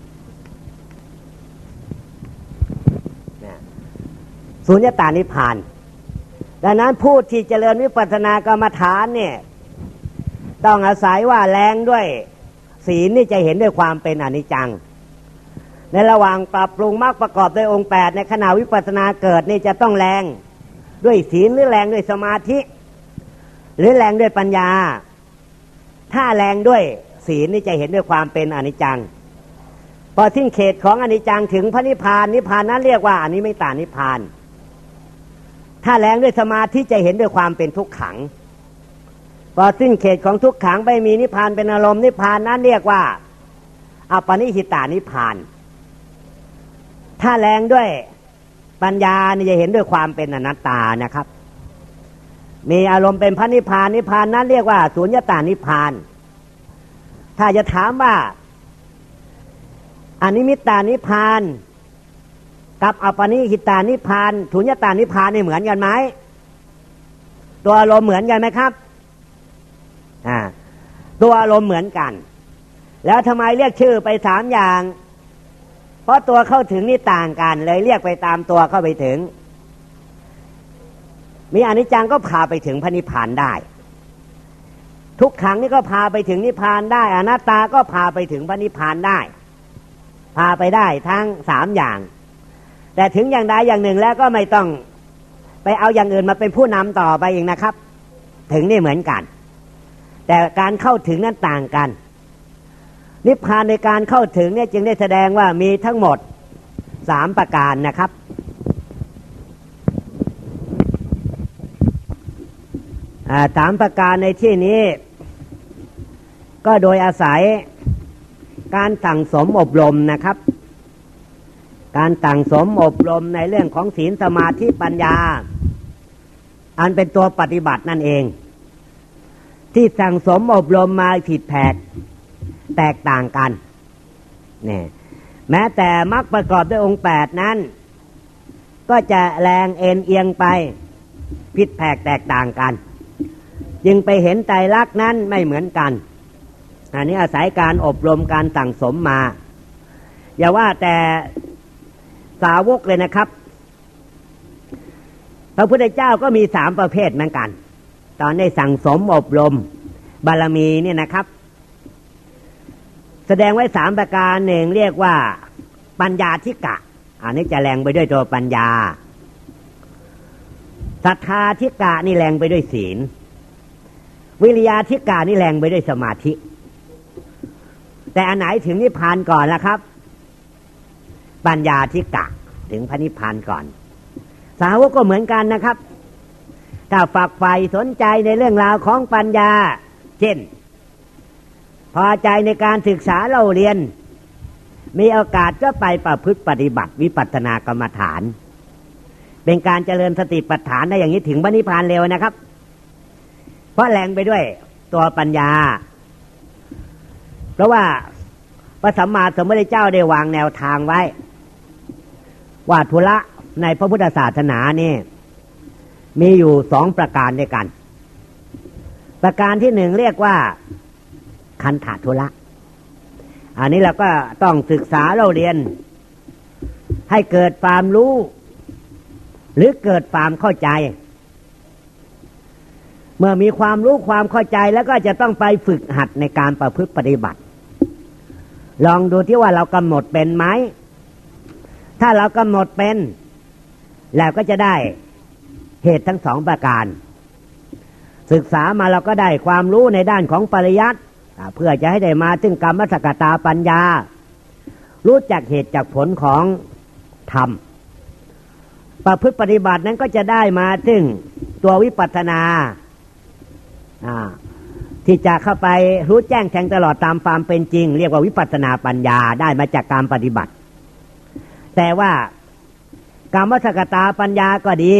สูญญตานิพพานดังนั้นผู้ที่เจริญวิปัสสนากรรมฐานเนี่ยต้องอาศัยว่าแรงด้วยศีลนี่จะเห็นด้วยความเป็นอนิจจังในระหว่างปรับปรุงมรรคประกอบด้วยองค์8ในขณะวิปัสสนาเกิดนี่จะต้องแรงด้วยศีลหรือแรงด้วยสมาธิหรือแรงด้วยปัญญาถ้าแรงด้วยศีลนี่จะเห็นด้วยความเป็นอนิจจังพอสิ้นเขตของอนิจจังถึงพระนิพพานนั้นเรียกว่าอนิมิตตานิพพานถ้าแรงด้วยสมาธิจะเห็นด้วยความเป็นทุกขังพอสิ้นเขตของทุกขังไม่มีนิพพานเป็นอารมณ์นิพพานนั้นเรียกว่าอัปปนิหิตานิพพานถ้าแรงด้วยปัญญานี่จะเห็นด้วยความเป็นอนัตตานะครับมีอารมณ์เป็นพระนิพพานนั้นเรียกว่าสูญญตานิพพานถ้าจะถามว่าอนิมิตตานิพพานกับอัปปนิหิตานิพพานสูญญตานิพพานนี่เหมือนกันไหมตัวอารมณ์เหมือนกันไหมครับตัวอารมณ์เหมือนกันแล้วทำไมเรียกชื่อไป3อย่างเพราะตัวเข้าถึงนี่ต่างกันเลยเรียกไปตามตัวเข้าไปถึงมีอนิจจังก็พาไปถึงพระนิพพานได้ทุกขังนี่ก็พาไปถึงนิพพานได้อนัตตาก็พาไปถึงพระนิพพานได้พาไปได้ทั้ง3อย่างแต่ถึงอย่างใดอย่างหนึ่งแล้วก็ไม่ต้องไปเอาอย่างอื่นมาเป็นผู้นำต่อไปอีกนะครับถึงนี่เหมือนกันแต่การเข้าถึงนั้นต่างกันนิพพานในการเข้าถึงเนี่ยจึงได้แสดงว่ามีทั้งหมด3ประการนะครับ3ประการในที่นี้ก็โดยอาศัยการสั่งสมอบรมนะครับการสั่งสมอบรมในเรื่องของศีลสมาธิปัญญาอันเป็นตัวปฏิบัตินั่นเองที่สั่งสมอบรมมาผิดแผกแตกต่างกันนี่แม้แต่มรรคประกอบด้วยองค์8นั้นก็จะแรงเอ็นเอียงไปผิดแผกแตกต่างกันจึงไปเห็นไตรลักษณ์นั้นไม่เหมือนกันอันนี้อาศัยการอบรมการสั่งสมมาอย่าว่าแต่สาวกเลยนะครับพระพุทธเจ้าก็มี3ประเภทเหมือนกันตอนได้สั่งสมอบรมบารมีเนี่ยนะครับแสดงไว้3ประการหนึ่งเรียกว่าปัญญาธิกะอันนี้จะแรงไปด้วยตัวปัญญาศรัทธาธิกะนี่แรงไปด้วยศีลวิริยาธิกะนี่แรงไปด้วยสมาธิแต่อันไหนถึงนิพพานก่อนล่ะครับปัญญาธิกะถึงพระนิพพานก่อนสาวกก็เหมือนกันนะครับถ้าฝักใฝ่สนใจในเรื่องราวของปัญญาเช่นพอใจในการศึกษาเราเรียนมีโอกาสก็ไปประพฤติปฏิบัติวิปัสสนากรรมฐานเป็นการเจริญสติปัฏฐานได้อย่างนี้ถึงพระนิพพานเร็วนะครับเพราะแรงไปด้วยตัวปัญญาเพราะว่าพระสัมมาสัมพุทธเจ้าได้วางแนวทางไว้ว่าธุระในพระพุทธศาสนานี่มีอยู่2ประการด้วยกันประการที่1เรียกว่าคันธธุระอันนี้เราก็ต้องศึกษาเราเรียนให้เกิดความรู้หรือเกิดความเข้าใจเมื่อมีความรู้ความเข้าใจแล้วก็จะต้องไปฝึกหัดในการประพฤติปฏิบัติลองดูที่ว่าเรากำหนดเป็นไหมถ้าเรากำหนดเป็นแล้วก็จะได้เหตุทั้ง2ประการศึกษามาเราก็ได้ความรู้ในด้านของปริยัติเพื่อจะให้ได้มาถึงกรรมสกตาปัญญารู้จักเหตุจากผลของธรรมประพฤติปฏิบัตินั้นก็จะได้มาถึงตัววิปัสสนาที่จะเข้าไปรู้แจ้งแทงตลอดตามความเป็นจริงเรียกว่าวิปัสสนาปัญญาได้มาจากการปฏิบัติแต่ว่ากรรมสกตาปัญญาก็ดี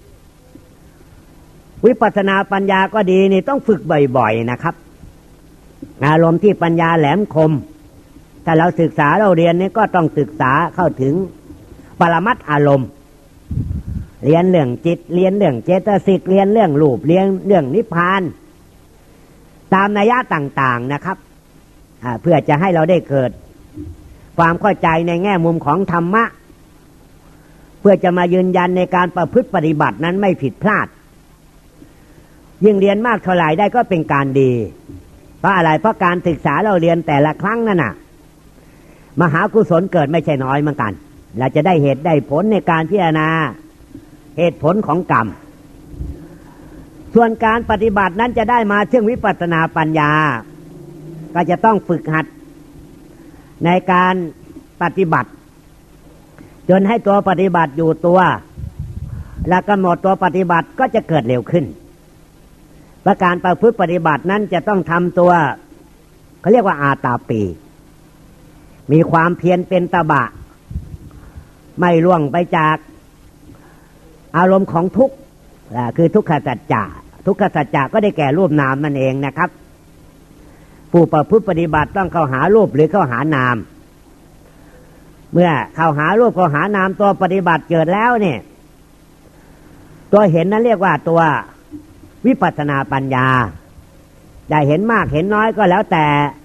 วิปัสสนาปัญญาก็ดีนี่ต้องฝึกบ่อยๆนะครับอารมณ์ที่ปัญญาแหลมคมถ้าเราศึกษาเราเรียนนี่ก็ต้องศึกษาเข้าถึงปรมัตถ์อารมณ์เรียนเรื่องจิตเรียนเรื่องเจตสิกเรียนเรื่องรูปเรียนเรื่องนิพพานตามนัยยะต่างๆนะครับเพื่อจะให้เราได้เกิดความเข้าใจในแง่มุมของธรรมะเพื่อจะมายืนยันในการประพฤติปฏิบัตินั้นไม่ผิดพลาดยิ่งเรียนมากเท่าไหร่ได้ก็เป็นการดีเพราะอะไรเพราะการศึกษาเราเรียนแต่ละครั้งนั่นน่ะมหากุศลเกิดไม่ใช่น้อยเหมือนกันเราจะได้เหตุได้ผลในการพิจารณาเหตุผลของกรรมส่วนการปฏิบัตินั้นจะได้มาซึ่งวิปัสสนาปัญญาก็จะต้องฝึกหัดในการปฏิบัติจนให้ตัวปฏิบัติอยู่ตัวและกำหนดตัวปฏิบัติก็จะเกิดเร็วขึ้นประการประพฤติปฏิบัตินั้นจะต้องทำตัวเขาเรียกว่าอาตาปีมีความเพียรเป็นตบะไม่ล่วงไปจากอารมณ์ของทุกข์คือทุกขสัจจะทุกขสัจจะก็ได้แก่รูปนามนั่นเองนะครับผู้ประพฤติปฏิบัติต้องเข้าหารูปหรือเข้าหานามเมื่อเข้าหารูปเข้าหานามตัวปฏิบัติเกิดแล้วเนี่ยตัวเห็นนั้นเรียกว่าตัววิปัสสนาปัญญาได้เห็นมากเห็นน้อยก็แล้วแต่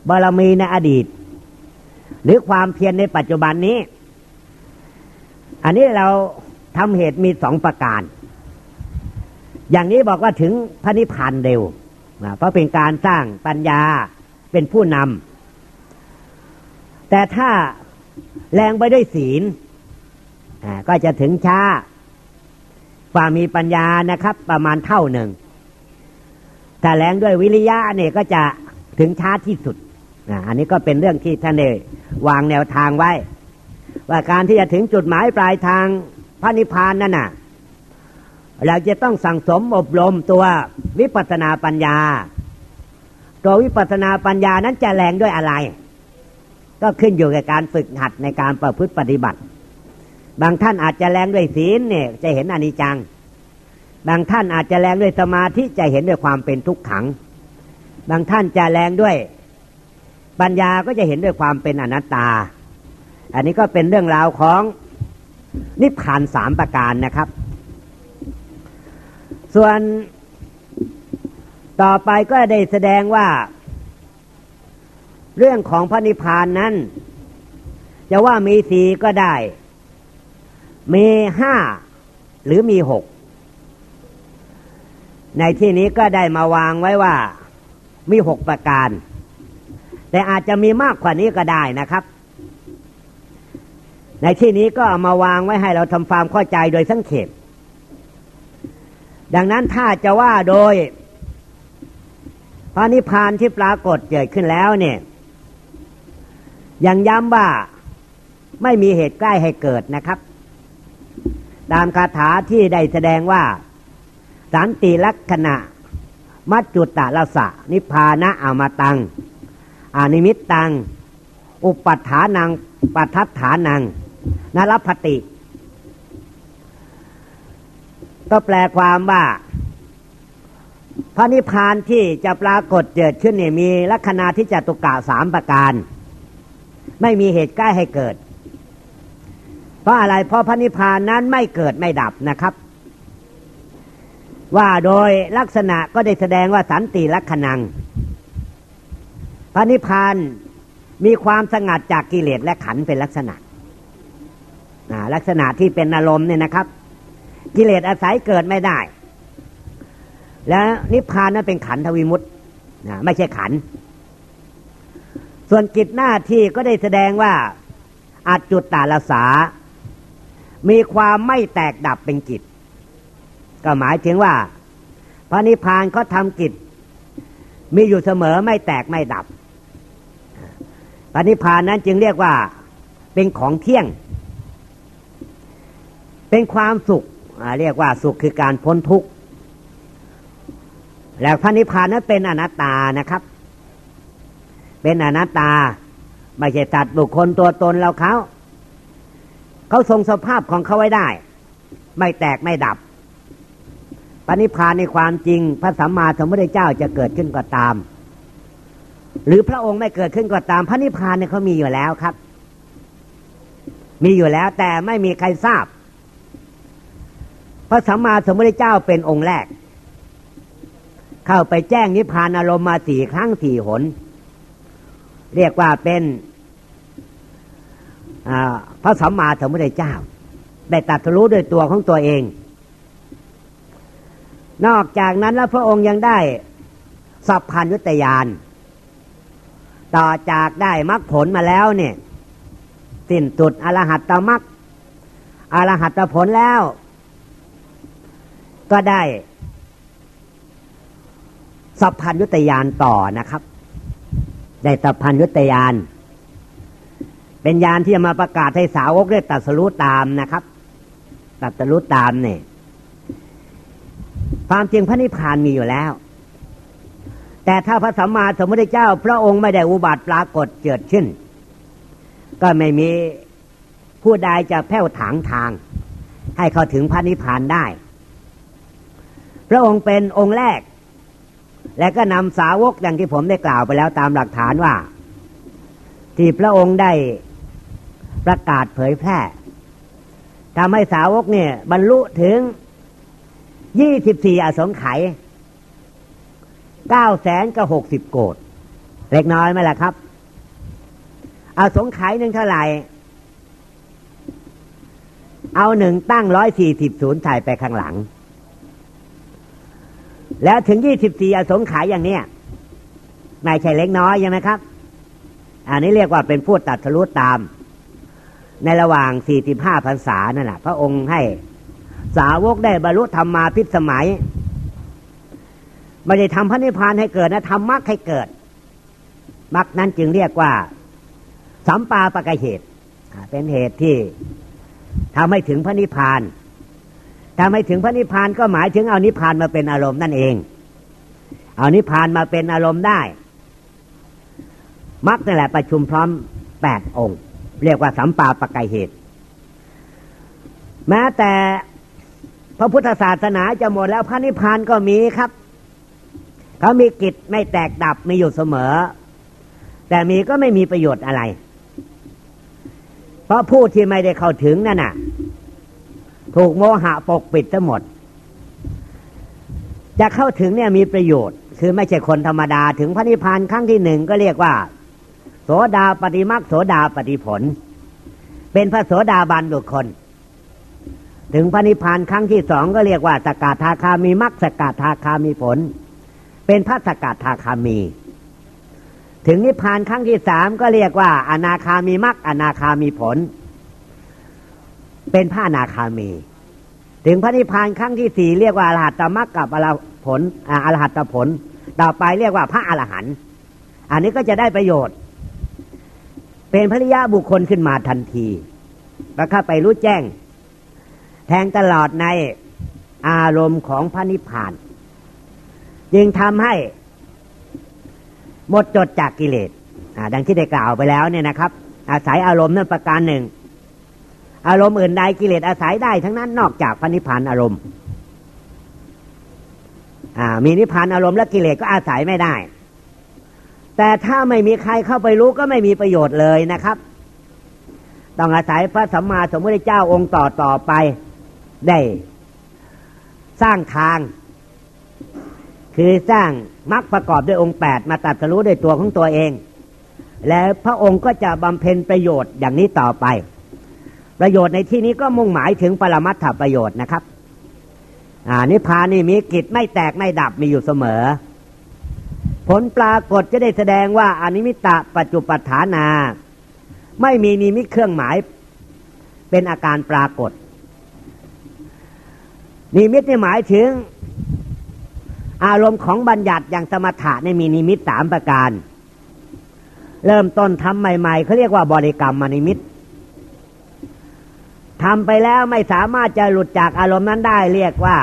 บารมีในอดีตหรือความเพียรในปัจจุบันนี้อันนี้เราทำเหตุมี2 ประการอย่างนี้บอกว่าถึงพระนิพพานเร็วเพราะเป็นการสร้างปัญญาเป็นผู้นำแต่ถ้าแรงไปด้วยศีลก็จะถึงช้าความมีปัญญานะครับประมาณเท่าหนึ่งถ้าแรงด้วยวิริยะเนี่ยก็จะถึงช้าที่สุดอันนี้ก็เป็นเรื่องที่ท่านได้วางแนวทางไว้ว่าการที่จะถึงจุดหมายปลายทางพระนิพพานนั่นน่ะเราจะต้องสั่งสมอบรมตัววิปัสสนาปัญญาตัววิปัสสนาปัญญานั้นจะแรงด้วยอะไรก็ขึ้นอยู่กับการฝึกหัดในการประพฤติปฏิบัติบางท่านอาจจะแรงด้วยศีลเนี่ยจะเห็นอนิจจังบางท่านอาจจะแรงด้วยสมาธิจะเห็นด้วยความเป็นทุกขังบางท่านจะแรงด้วยปัญญาก็จะเห็นด้วยความเป็นอนัตตาอันนี้ก็เป็นเรื่องราวของนิพพาน3 ประการนะครับส่วนต่อไปก็ได้แสดงว่าเรื่องของพระนิพพานนั้นจะว่ามี4ก็ได้มี5หรือมี6ในที่นี้ก็ได้มาวางไว้ว่ามี6 ประการแต่อาจจะมีมากกว่านี้ก็ได้นะครับในที่นี้ก็เอามาวางไว้ให้เราทำความเข้าใจโดยสังเขปดังนั้นถ้าจะว่าโดยพระนิพพานที่ปรากฏเกิดขึ้นแล้วเนี่ยยังย้ำว่าไม่มีเหตุใกล้ให้เกิดนะครับตามคาถาที่ได้แสดงว่าสันติลักขณะมัจจุตตะละสะนิพพานะอมตังอนิมิตตังอุปัฏฐานังปัฏฐัฏฐานังนรพติก็แปลความว่าพระนิพพานที่จะปรากฏเกิดขึ้นเนี่ยมีลักขณะที่จตุกะ3 ประการไม่มีเหตุใกล้ให้เกิดเพราะอะไรเพราะพระนิพพานนั้นไม่เกิดไม่ดับนะครับว่าโดยลักษณะก็ได้แสดงว่าสันติลักขณังพระนิพพานมีความสงัดจากกิเลสและขันธ์เป็นลักษณะลักษณะที่เป็นอารมณ์เนี่ยนะครับกิเลสอาศัยเกิดไม่ได้และนิพพานนั้นเป็นขันธวิมุตติไม่ใช่ขันธ์ส่วนกิจหน้าที่ก็ได้แสดงว่าอัจจุตตาละสามีความไม่แตกดับเป็นกิจก็หมายถึงว่าพระนิพพานเขาทำกิจมีอยู่เสมอไม่แตกไม่ดับพระนิพพานนั้นจึงเรียกว่าเป็นของเที่ยงเป็นความสุขเรียกว่าสุขคือการพ้นทุกข์แล้วพระนิพพานนั้นเป็นอนัตตานะครับเป็นอนัตตาไม่ใช่สัตว์บุคคลตัวตนเราเขาทรงสภาพของเขาไว้ได้ไม่แตกไม่ดับพระนิพพานในความจริงพระสัมมาสัมพุทธเจ้าจะเกิดขึ้นก็ตามหรือพระองค์ไม่เกิดขึ้นก็ตามพระนิพพานเนี่ยเขามีอยู่แล้วครับมีอยู่แล้วแต่ไม่มีใครทราบพระสัมมาสัมพุทธเจ้าเป็นองค์แรกเข้าไปแจ้งนิพพานอารมณ์มา4 ครั้ง 4 หนเรียกว่าเป็นพระสัมมาสัมพุทธเจ้าได้ตรัสรู้ด้วยตัวของตัวเองนอกจากนั้นแล้วพระองค์ยังได้สัพพัญญุตญาณต่อจากได้มรรคผลมาแล้วเนี่ยสิ้นสุดอรหัตตมรรคอรหัตตผลแล้วก็ได้สัพพัญญุตญาณต่อนะครับได้สัพพัญญุตญาณเป็นญาณที่จะมาประกาศให้สาวกได้ตรัสรู้ตามนะครับตรัสรู้ตามเนี่ยความจริงพระนิพพานมีอยู่แล้วแต่ถ้าพระสัมมาสัมพุทธเจ้าพระองค์ไม่ได้อุบัติปรากฏเกิดขึ้นก็ไม่มีผู้ใดจะแผ่วถางทางให้เข้าถึงพระนิพพานได้พระองค์เป็นองค์แรกและก็นำสาวกอย่างที่ผมได้กล่าวไปแล้วตามหลักฐานว่าที่พระองค์ได้ประกาศเผยแพร่ทำให้สาวกเนี่ยบรรลุถึง24 อสงไขย 960 โกฏเล็กน้อยไหมล่ะครับเอาสงไขหนึ่งเท่าไหร่เอาหนึ่งตั้ง140ศูนย์ใส่ไปข้างหลังแล้วถึง24อสงไขยอย่างเนี้ยไม่ใช่เล็กน้อยใช่ไหมครับอันนี้เรียกว่าเป็นผู้ตรัสรู้ตามในระหว่าง45พรรษานั่นแหละพระองค์ให้สาวกได้บรรลุธรรมาภิสมัยไม่ได้ทำพระนิพพานให้เกิดนะทำมรรคให้เกิดมรรคนั้นจึงเรียกว่าสัมปาปกเหตุเป็นเหตุที่ทำให้ถึงพระนิพพานทำให้ถึงพระนิพพานก็หมายถึงเอานิพพานมาเป็นอารมณ์นั่นเองเอานิพพานมาเป็นอารมณ์ได้มรรคนั่นแหละประชุมพร้อม8องค์เรียกว่าสัมปาปกเหตุแม้แต่พระพุทธศาสนาจะหมดแล้วพระนิพพานก็มีครับเขามีกิจไม่แตกดับมีอยู่เสมอแต่มีก็ไม่มีประโยชน์อะไรเพราะผู้ที่ไม่ได้เข้าถึงนั่นน่ะถูกโมหะปกปิดทั้งหมดจะเข้าถึงเนี่ยมีประโยชน์คือไม่ใช่คนธรรมดาถึงพระนิพพานครั้งที่1ก็เรียกว่าโสดาปัตติมรรคโสดาปัตติผลเป็นพระโสดาบันบุคคลถึงพระนิพพานครั้งที่2ก็เรียกว่าสกทาคามีมรรคสกทาคามีผลเป็นพระสกทาคามีถึงนิพพานครั้งที่3ก็เรียกว่าอนาคามีมรรคอนาคามีผลเป็นพระอนาคามีถึงพระนิพพานครั้งที่4เรียกว่าอรหัตมรรคกับอรหัตผลต่อไปเรียกว่าพระอรหันต์อันนี้ก็จะได้ประโยชน์เป็นพระอริยบุคคลขึ้นมาทันทีแล้วเข้าไปรู้แจ้งแทงตลอดในอารมณ์ของพระนิพพานจึงทำให้หมดจดจากกิเลสดังที่ได้กล่าวไปแล้วเนี่ยนะครับอาศัยอารมณ์นั้นประการหนึ่งอารมณ์อื่นใดกิเลสอาศัยได้ทั้งนั้นนอกจากพระนิพพานอารมณ์มีนิพพานอารมณ์และกิเลสก็อาศัยไม่ได้แต่ถ้าไม่มีใครเข้าไปรู้ก็ไม่มีประโยชน์เลยนะครับต้องอาศัยพระสัมมาสัมพุทธเจ้าองค์ต่อไปได้สร้างทางคือสร้างมรรคประกอบด้วยองค์8มาตรัสรู้ด้วยตัวของตัวเองแล้วพระองค์ก็จะบำเพ็ญประโยชน์อย่างนี้ต่อไปประโยชน์ในที่นี้ก็มุ่งหมายถึงปรมัตถประโยชน์นะครับนิพพานนี่มีกิจไม่แตกไม่ดับมีอยู่เสมอผลปรากฏจะได้แสดงว่าอนิมิตตปัจจุปัฏฐานาไม่มีนิมิตเครื่องหมายเป็นอาการปรากฏนิมิตนี่หมายถึงอารมณ์ของบัญญัติอย่างสมถะนี่มีนิมิต3ประการเริ่มต้นทำใหม่ๆเขาเรียกว่าบริกรรมนิมิตทำไปแล้วไม่สามารถจะหลุดจากอารมณ์นั้นได้เรียกว่า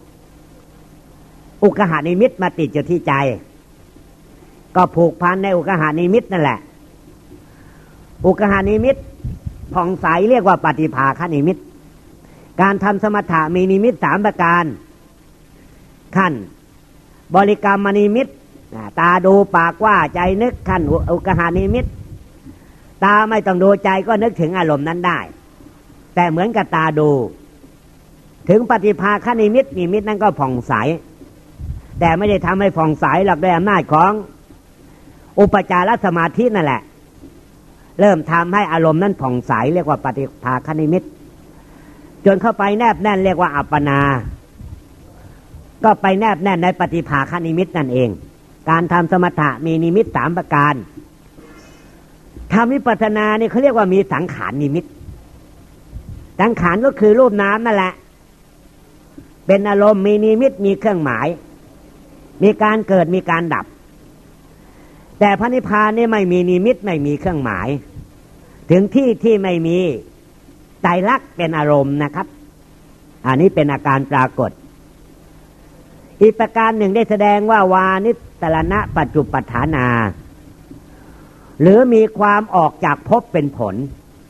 อุกหานิมิตมาติดอยู่ที่ใจก็ผูกพันในอุกหานิมิตนั่นแหละอุกหานิมิตผ่องใสเรียกว่าปฏิภาคนิมิตการทำสมถะมีนิมิต3ประการขั้นบริกรรมนิมิตตาดูปากว่าใจนึกขั้นอุกหานิมิตตาไม่ต้องดูใจก็นึกถึงอารมณ์นั้นได้แต่เหมือนกับตาดูถึงปฏิภาคนิมิตนิมิตนั้นก็ผ่องใสแต่ไม่ได้ทำให้ผ่องใสหรอกด้วยอำนาจของอุปจารสมาธินั่นแหละเริ่มทำให้อารมณ์นั้นผ่องใสเรียกว่าปฏิภาคนิมิตจนเข้าไปแนบแน่นเรียกว่าอัปปนาก็ไปแนบแน่นในปฏิภาคนิมิตนั่นเองการทำสมถะมีนิมิต3ประการทำวิปัสสนานี่เขาเรียกว่ามีสังขารนิมิตสังขารก็คือรูปนามนั่นแหละเป็นอารมณ์มีนิมิตมีเครื่องหมายมีการเกิดมีการดับแต่พระนิพพานนี่ไม่มีนิมิตไม่มีเครื่องหมายถึงที่ไม่มีไตรลักษณ์เป็นอารมณ์นะครับอันนี้เป็นอาการปรากฏอีกประการหนึ่งได้แสดงว่าวานิตรณะปัจจุปัฏฐานาหรือมีความออกจากภพเป็นผล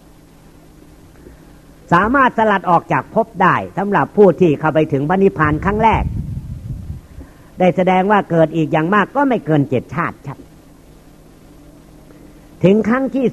สามารถสลัดออกจากภพได้สำหรับผู้ที่เข้าไปถึงพระนิพพานครั้งแรกได้แสดงว่าเกิดอีกอย่างมากก็ไม่เกิน7 ชาติชัดถึงครั้งที่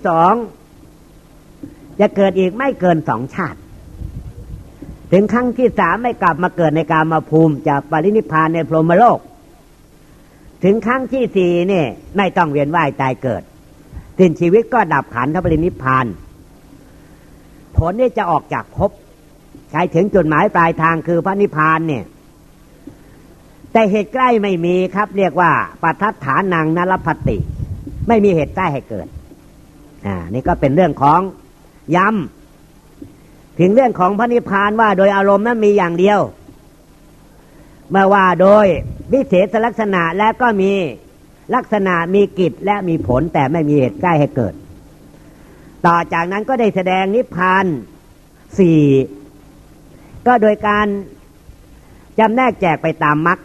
2จะเกิดอีกไม่เกิน2 ชาติถึงครั้งที่3ไม่กลับมาเกิดในกามภูมิจะปรินิพพานในพรหมโลกถึงครั้งที่สี่นี่ไม่ต้องเวียนว่ายตายเกิดสิ้นชีวิตก็ดับขันธปรินิพพานผลนี่จะออกจากภพใช้ถึงจุดหมายปลายทางคือพระนิพพานเนี่ยแต่เหตุใกล้ไม่มีครับเรียกว่าปัฏฐฐานังนรพติไม่มีเหตุใกล้ให้เกิดนี่ก็เป็นเรื่องของย้ำถึงเรื่องของพระนิพพานว่าโดยอารมณ์นั้นมีอย่างเดียวเมื่อว่าโดยวิเศษลักษณะและก็มีลักษณะมีกิจและมีผลแต่ไม่มีเหตุใกล้ให้เกิดต่อจากนั้นก็ได้แสดงนิพพานสี่ก็โดยการจำแนกแจกไปตามมรรค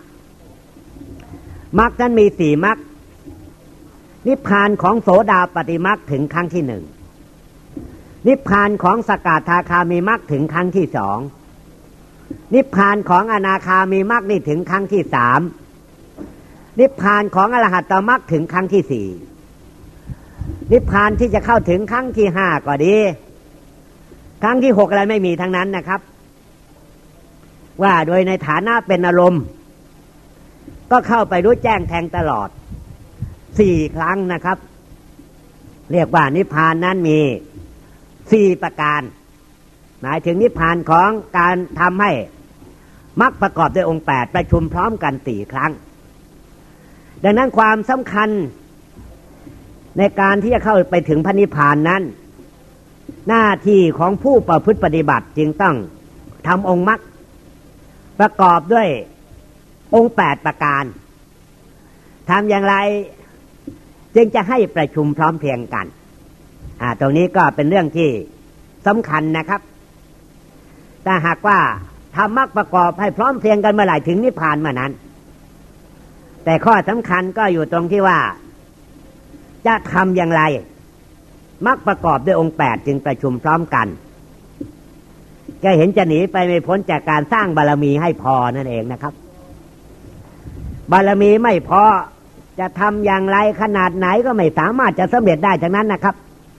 นั้นมีสี่มรรคนิพพานของโสดาปัตติมรรคถึงครั้งที่หนึ่งนิพพานของสกทาคามีมรรคถึงครั้งที่สองนิพพานของอนาคามีมรรคนี่ถึงครั้งที่สามนิพพานของอรหัตตมรรคถึงครั้งที่สี่นิพพานที่จะเข้าถึงครั้งที่ห้าก็ดีครั้งที่หกอะไรไม่มีทั้งนั้นนะครับว่าโดยในฐานะเป็นอารมณ์ก็เข้าไปรู้แจ้งแทงตลอดสี่ครั้งนะครับเรียกว่านิพพานนั้นมีสี่ประการหมายถึงนิพพานของการทำให้มรรคประกอบด้วยองค์8ประชุมพร้อมกัน4ครั้งดังนั้นความสำคัญในการที่จะเข้าไปถึงพระนิพพานนั้นหน้าที่ของผู้ประพฤติปฏิบัติจึงต้องทำองค์มรรคประกอบด้วยองค์8ประการทำอย่างไรจึงจะให้ประชุมพร้อมเพรียงกันตรงนี้ก็เป็นเรื่องที่สำคัญนะครับแต่หากว่าทำมรรคประกอบให้พร้อมเพรียงกันเมื่อไหร่ถึงนิพพานเมื่อนั้นแต่ข้อสำคัญก็อยู่ตรงที่ว่าจะทำอย่างไรมรรคประกอบด้วยองค์8จึงประชุมพร้อมกันก็เห็นจะหนีไปไม่พ้นจากการสร้างบารมีให้พอนั่นเองนะครับบารมีไม่พอจะทำอย่างไรขนาดไหนก็ไม่สามารถจะสำเร็จได้ทั้งนั้นนะครับ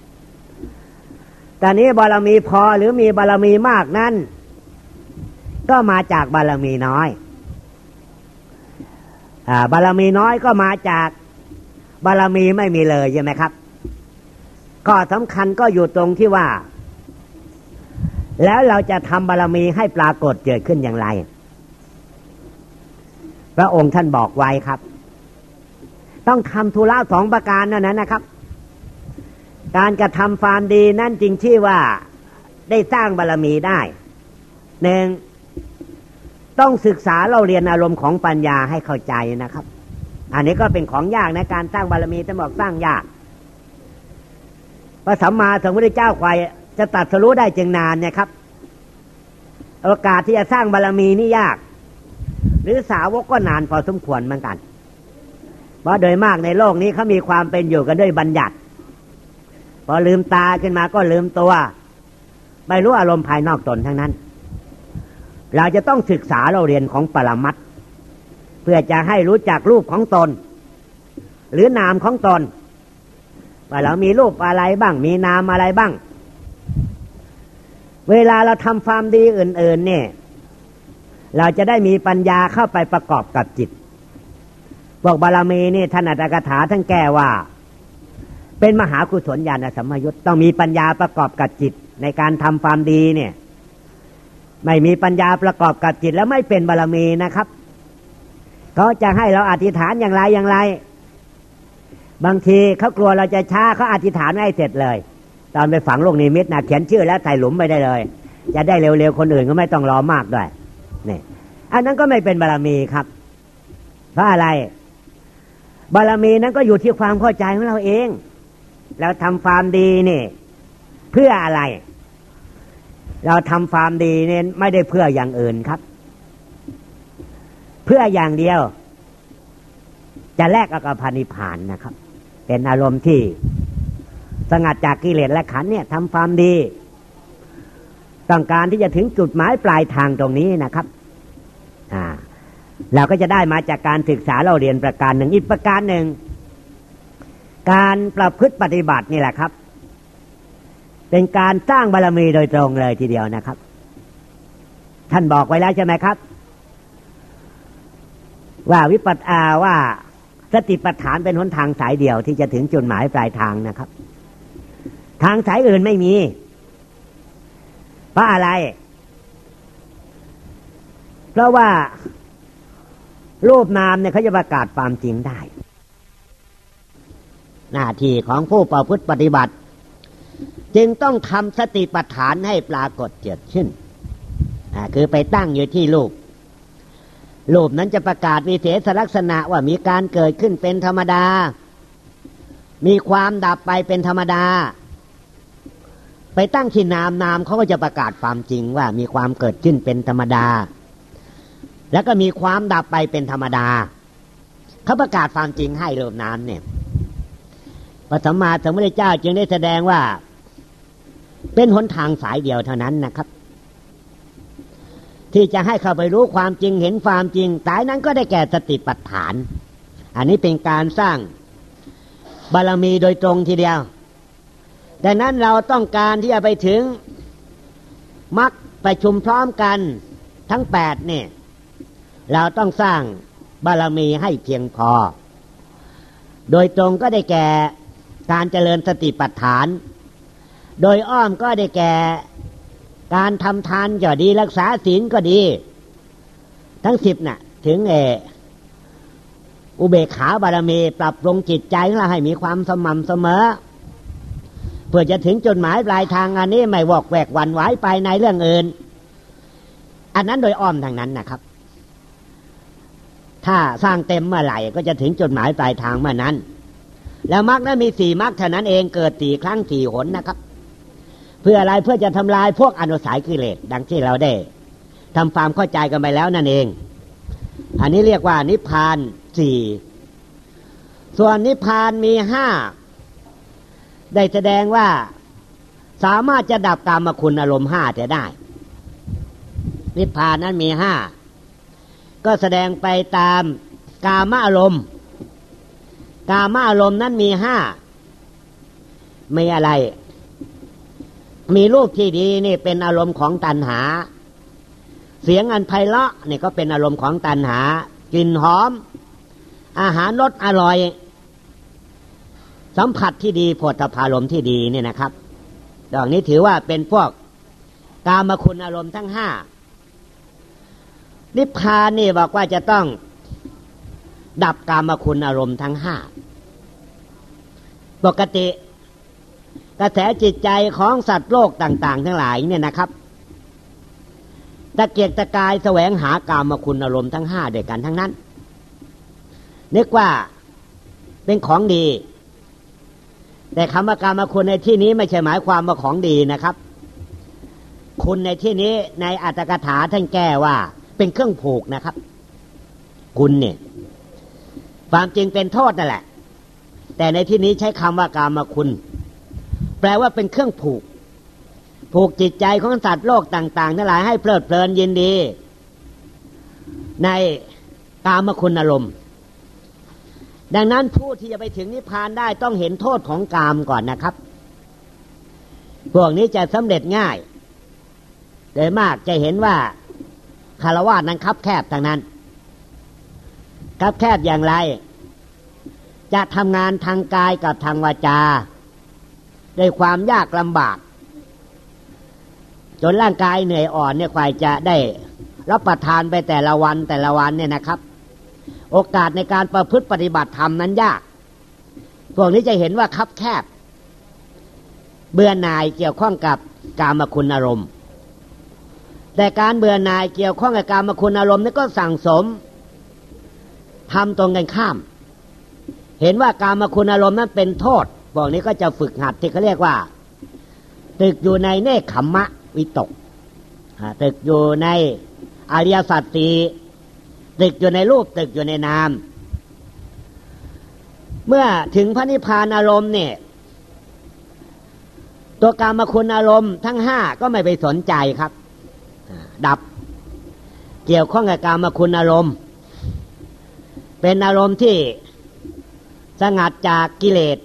แต่นี้บารมีพอหรือมีบารมีมากนั้นก็มาจากบารมีน้อยบารมีน้อยก็มาจากบารมีไม่มีเลยใช่ไหมครับข้อสำคัญก็อยู่ตรงที่ว่าแล้วเราจะทำบารมีให้ปรากฏเกิดขึ้นอย่างไรพระองค์ท่านบอกไว้ครับต้องทำธุระ2ประการนั้นนะครับการกระทำความดีนั่นจริงที่ว่าได้สร้างบารมีได้หนึ่งต้องศึกษาเราเรียนอารมณ์ของปัญญาให้เข้าใจนะครับอันนี้ก็เป็นของยากนะการสร้างบารมีท่านบอกสร้างยากพระสัมมาสัมพุทธเจ้าใครจะตรัสรู้ได้จึงนานเนี่ยครับโอกาสที่จะสร้างบารมีนี่ยากหรือสาวกก็นานพอสมควรเหมือนกันเพราะโดยมากในโลกนี้เขามีความเป็นอยู่กันด้วยบัญญัติพอลืมตาขึ้นมาก็ลืมตัวไม่รู้อารมณ์ภายนอกตนทั้งนั้นเราจะต้องศึกษาเราเรียนของปรมัตถ์เพื่อจะให้รู้จักรูปของตนหรือนามของตนว่าเรามีรูปอะไรบ้างมีนามอะไรบ้างเวลาเราทำความดีอื่นๆเนี่ยเราจะได้มีปัญญาเข้าไปประกอบกับจิตบอกบารมีนี่ท่านอัตถกถาท่านแก้ว่าเป็นมหากุศลญาณสัมปยุตต้องมีปัญญาประกอบกับจิตในการทำความดีเนี่ยไม่มีปัญญาประกอบกับจิตแล้วไม่เป็นบารมีนะครับเขาจะให้เราอธิษฐานอย่างไรบางทีเขากลัวเราจะช้าเขาอธิษฐานไม่ให้เสร็จเลยตอนไปฝังลูกนิมิตนะเขียนชื่อแล้วใส่หลุมไปได้เลยจะได้เร็วๆคนอื่นก็ไม่ต้องรอมากด้วยนี่อันนั้นก็ไม่เป็นบารมีครับเพราะอะไรบารมีนั้นก็อยู่ที่ความเข้าใจของเราเองเราทำความดีนี่เพื่ออะไรเราทำความดีเนี่ยไม่ได้เพื่ออย่างอื่นครับเพื่ออย่างเดียวจะแลกกับพระนิพพานนะครับเป็นอารมณ์ที่สงัดจากกิเลสและขันธ์เนี่ยทำความดีต้องการที่จะถึงจุดหมายปลายทางตรงนี้นะครับเราก็จะได้มาจากการศึกษาเราเรียนประการหนึ่งอีกประการหนึ่งการประพฤติปฏิบัตินี่แหละครับเป็นการสร้างบารมีโดยตรงเลยทีเดียวนะครับท่านบอกไว้แล้วใช่ไหมครับว่าว่าสติปัฏฐานเป็นหนทางสายเดียวที่จะถึงจุดหมายปลายทางนะครับทางสายอื่นไม่มีเพราะอะไรเพราะว่ารูปนามเนี่ยเขาจะประกาศความจริงได้หน้าที่ของผู้ประพฤติปฏิบัติจึงต้องทำสติปัฏฐานให้ปรากฏเกิดขึ้นคือไปตั้งอยู่ที่รูปนั้นจะประกาศวิเศษลักษณะว่ามีการเกิดขึ้นเป็นธรรมดามีความดับไปเป็นธรรมดาไปตั้งที่นามเขาก็จะประกาศความจริงว่ามีความเกิดขึ้นเป็นธรรมดาแล้วก็มีความดับไปเป็นธรรมดาเขาประกาศความจริงให้รูปนามเนี่ยพระสัมมาสัมพุทธเจ้าจึงได้แสดงว่าเป็นหนทางสายเดียวเท่านั้นนะครับที่จะให้เข้าไปรู้ความจริงเห็นความจริงสายนั้นก็ได้แก่สติปัฏฐานอันนี้เป็นการสร้างบารมีโดยตรงทีเดียวดังนั้นเราต้องการที่จะไปถึงมรรคประชุมพร้อมกันทั้ง8เนี่ยเราต้องสร้างบารมีให้เพียงพอโดยตรงก็ได้แก่การเจริญสติปัฏฐานโดยอ้อมก็ได้แก่การทำทานก็ดีรักษาศีลก็ดีทั้ง10น่ะถึงอุเบกขาบารมีปรับปรุงจิตใจของเราให้มีความสม่ำเสมอเพื่อจะถึงจุดหมายปลายทางอันนี้ไม่วอกแวกหวั่นไหวไปในเรื่องอื่นอันนั้นโดยอ้อมทางนั้นนะครับถ้าสร้างเต็มเมื่อไหร่ก็จะถึงจุดหมายปลายทางเมื่อนั้นแล้วมรรคนั้นมี4มรรคเท่านั้นเองเกิด4ครั้ง4หนนะครับเพื่ออะไรเพื่อจะทำลายพวกอนุสัยกิเลสดังที่เราได้ทำความเข้าใจกันไปแล้วนั่นเองอันนี้เรียกว่านิพพาน4ส่วนนิพพานมี5ได้แสดงว่าสามารถจะดับกามคุณอารมณ์5จะได้นิพพานนั้นมี5ก็แสดงไปตามกามอารมณ์กามอารมณ์นั้นมี5มีอะไรมีรูปที่ดีนี่เป็นอารมณ์ของตัณหาเสียงอันไพเราะนี่ก็เป็นอารมณ์ของตัณหากลิ่นหอมอาหารรสอร่อยสัมผัสที่ดีโผฏฐัพพารมณ์ที่ดีเนี่ยนะครับดอกนี้ถือว่าเป็นพวกกามคุณอารมณ์ทั้ง5นิพพานนี่บอกว่าจะต้องดับกามคุณอารมณ์ทั้ง5ปกติกระแสจิตใจของสัตว์โลกต่างๆทั้งหลายเนี่ยนะครับตะเกียกตะกายแสวงหากามคุณอารมณ์ทั้ง5ด้วยกันทั้งนั้นนึกว่าเป็นของดีแต่คำว่ากามคุณในที่นี้ไม่ใช่หมายความว่าของดีนะครับคุณในที่นี้ในอัตถกถาท่านแก้ว่าเป็นเครื่องผูกนะครับคุณเนี่ยความจริงเป็นโทษนั่นแหละแต่ในที่นี้ใช้คำว่ากามคุณแปลว่าเป็นเครื่องผูกจิตใจของสัตว์โลกต่างๆทั้งหลายให้เพลิดเพลินยินดีในกามคุณอารมณ์ดังนั้นผู้ที่จะไปถึงนิพพานได้ต้องเห็นโทษของกามก่อนนะครับพวกนี้จะสำเร็จง่ายโดยมากจะเห็นว่าฆราวาสนั้นคับแคบทางนั้นคับแคบอย่างไรจะทำงานทางกายกับทางวาจาด้วยความยากลำบากจนร่างกายเหนื่อยอ่อนเนี่ยใครจะได้รับประทานไปแต่ละวันเนี่ยนะครับโอกาสในการประพฤติปฏิบัติธรรมนั้นยากพวกนี้จะเห็นว่าคับแคบเบื่อหน่ายเกี่ยวข้องกับกามคุณอารมณ์แต่การเบื่อหน่ายเกี่ยวข้องกับกามคุณอารมณ์นี่ก็สั่งสมทำตรงกันข้ามเห็นว่ากามคุณอารมณ์นั้นเป็นโทษพวกนี้ก็จะฝึกหัดที่เขาเรียกว่าตึกอยู่ในเนกขัมมะวิตกตึกอยู่ในอริยสัจสี่ตึกอยู่ในรูปตึกอยู่ในนามเมื่อถึงพระนิพพานอารมณ์เนี่ยตัวกามคุณอารมณ์ทั้ง5ก็ไม่ไปสนใจครับดับเกี่ยวข้องกับกามคุณอารมณ์เป็นอารมณ์ที่สงัดจากกิเลส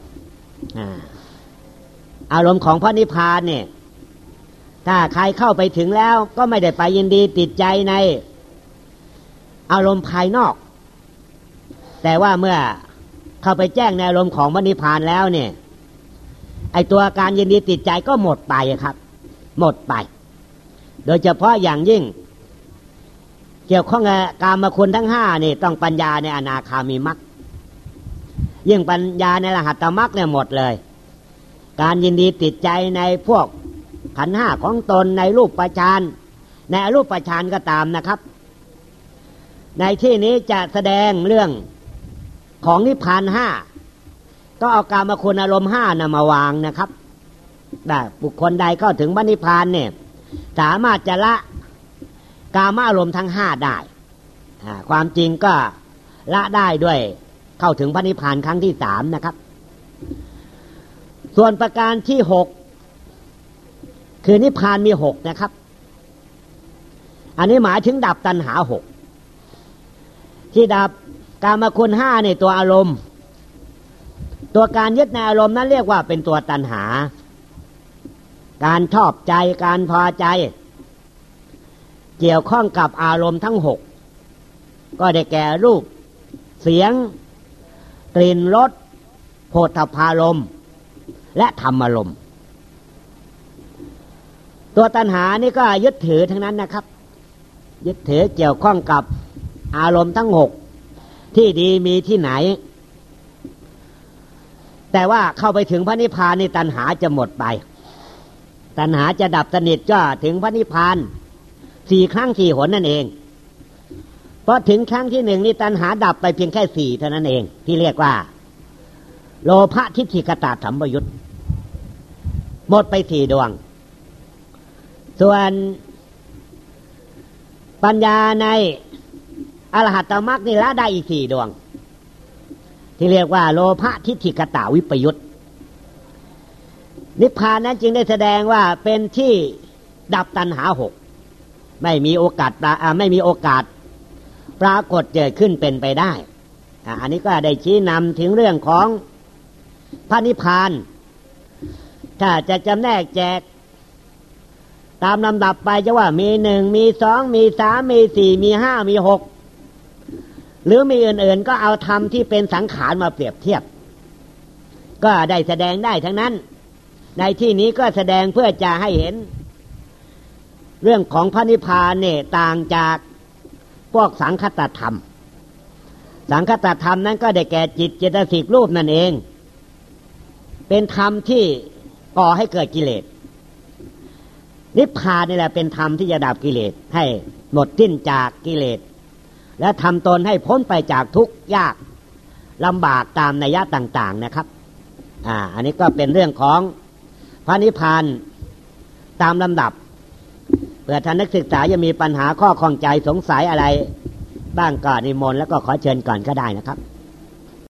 อารมณ์ของพระนิพพานเนี่ยถ้าใครเข้าไปถึงแล้วก็ไม่ได้ไปยินดีติดใจในอารมณ์ภายนอกแต่ว่าเมื่อเข้าไปแจ้งในอารมณ์ของพระนิพพานแล้วเนี่ยไอตัวการยินดีติดใจก็หมดไปครับหมดไปโดยเฉพาะอย่างยิ่งเกี่ยวข้องกับกามคุณทั้งห้านี่ต้องปัญญาในอนาคามีมรรคยิ่งปัญญาในอรหัตตมรรคเนี่ยหมดเลยการยินดีติดใจในพวกขันธ์ห้าของตนในรูปฌานในอรูปฌานก็ตามนะครับในที่นี้จะแสดงเรื่องของนิพพานห้าก็เอากามคุณอารมณ์ห้านำมาวางนะครับได้บุคคลใดเข้าถึงพระนิพพานเนี่ยสามารถจะละกามอารมณ์ทั้งห้าได้ความจริงก็ละได้ด้วยเข้าถึงพระนิพพานครั้งที่สามนะครับส่วนประการที่หกคือนิพพานมีหกนะครับอันนี้หมายถึงดับตัณหาหกที่ดับกามคุณห้าในตัวอารมณ์ตัวการยึดในอารมณ์นั้นเรียกว่าเป็นตัวตัณหาการชอบใจการพอใจเกี่ยวข้องกับอารมณ์ทั้งหกก็ได้แก่รูปเสียงกลิ่นรสโผฏฐัพพารมณ์และธรรมารมณ์ตัวตัณหานี่ก็ยึดถือทั้งนั้นนะครับยึดถือเกี่ยวข้องกับอารมณ์ทั้งหกที่ดีมีที่ไหนแต่ว่าเข้าไปถึงพระนิพพานนี่ตัณหาจะหมดไปตัณหาจะดับสนิทก็ถึงพระนิพพาน4 ครั้ง 4 หนนั่นเองเพราะถึงครั้งที่1นี่ตัณหาดับไปเพียงแค่4เท่านั้นเองที่เรียกว่าโลภะทิฏฐิกตสัมปยุตหมดไป4 ดวงส่วนปัญญาในอรหัตตมรรคนี่ละได้อีก4 ดวงที่เรียกว่าโลภะทิฏฐิกตวิปยุตนิพพานนั้นจึงได้แสดงว่าเป็นที่ดับตัณหา6ไม่มีโอกาสปรากฏเกิดขึ้นเป็นไปได้อันนี้ก็ได้ชี้นำถึงเรื่องของพระนิพพานถ้าจะจำแนกแจกตามลำดับไปจะว่ามี1มี2มี3มี4มี5มี6หรือมีอื่นๆก็เอาธรรมที่เป็นสังขารมาเปรียบเทียบก็ได้แสดงได้ทั้งนั้นในที่นี้ก็แสดงเพื่อจะให้เห็นเรื่องของพระนิพพานเนี่ยต่างจากพวกสังคตธรรมสังคตธรรมนั้นก็ได้แก่จิตเจตสิกรูปนั่นเองเป็นธรรมที่ก่อให้เกิดกิเลสนิพพานนี่แหละเป็นธรรมที่จะดับกิเลสให้หมดสิ้นจากกิเลสและทำตนให้พ้นไปจากทุกข์ยากลำบากตามนัยยะต่างๆนะครับอันนี้ก็เป็นเรื่องของพระนิพพานตามลำดับเพื่อท่านนักศึกษาจะมีปัญหาข้อข้องใจสงสัยอะไรบ้างก็นิมนต์แล้วก็ขอเชิญก่อนก็ได้นะครับ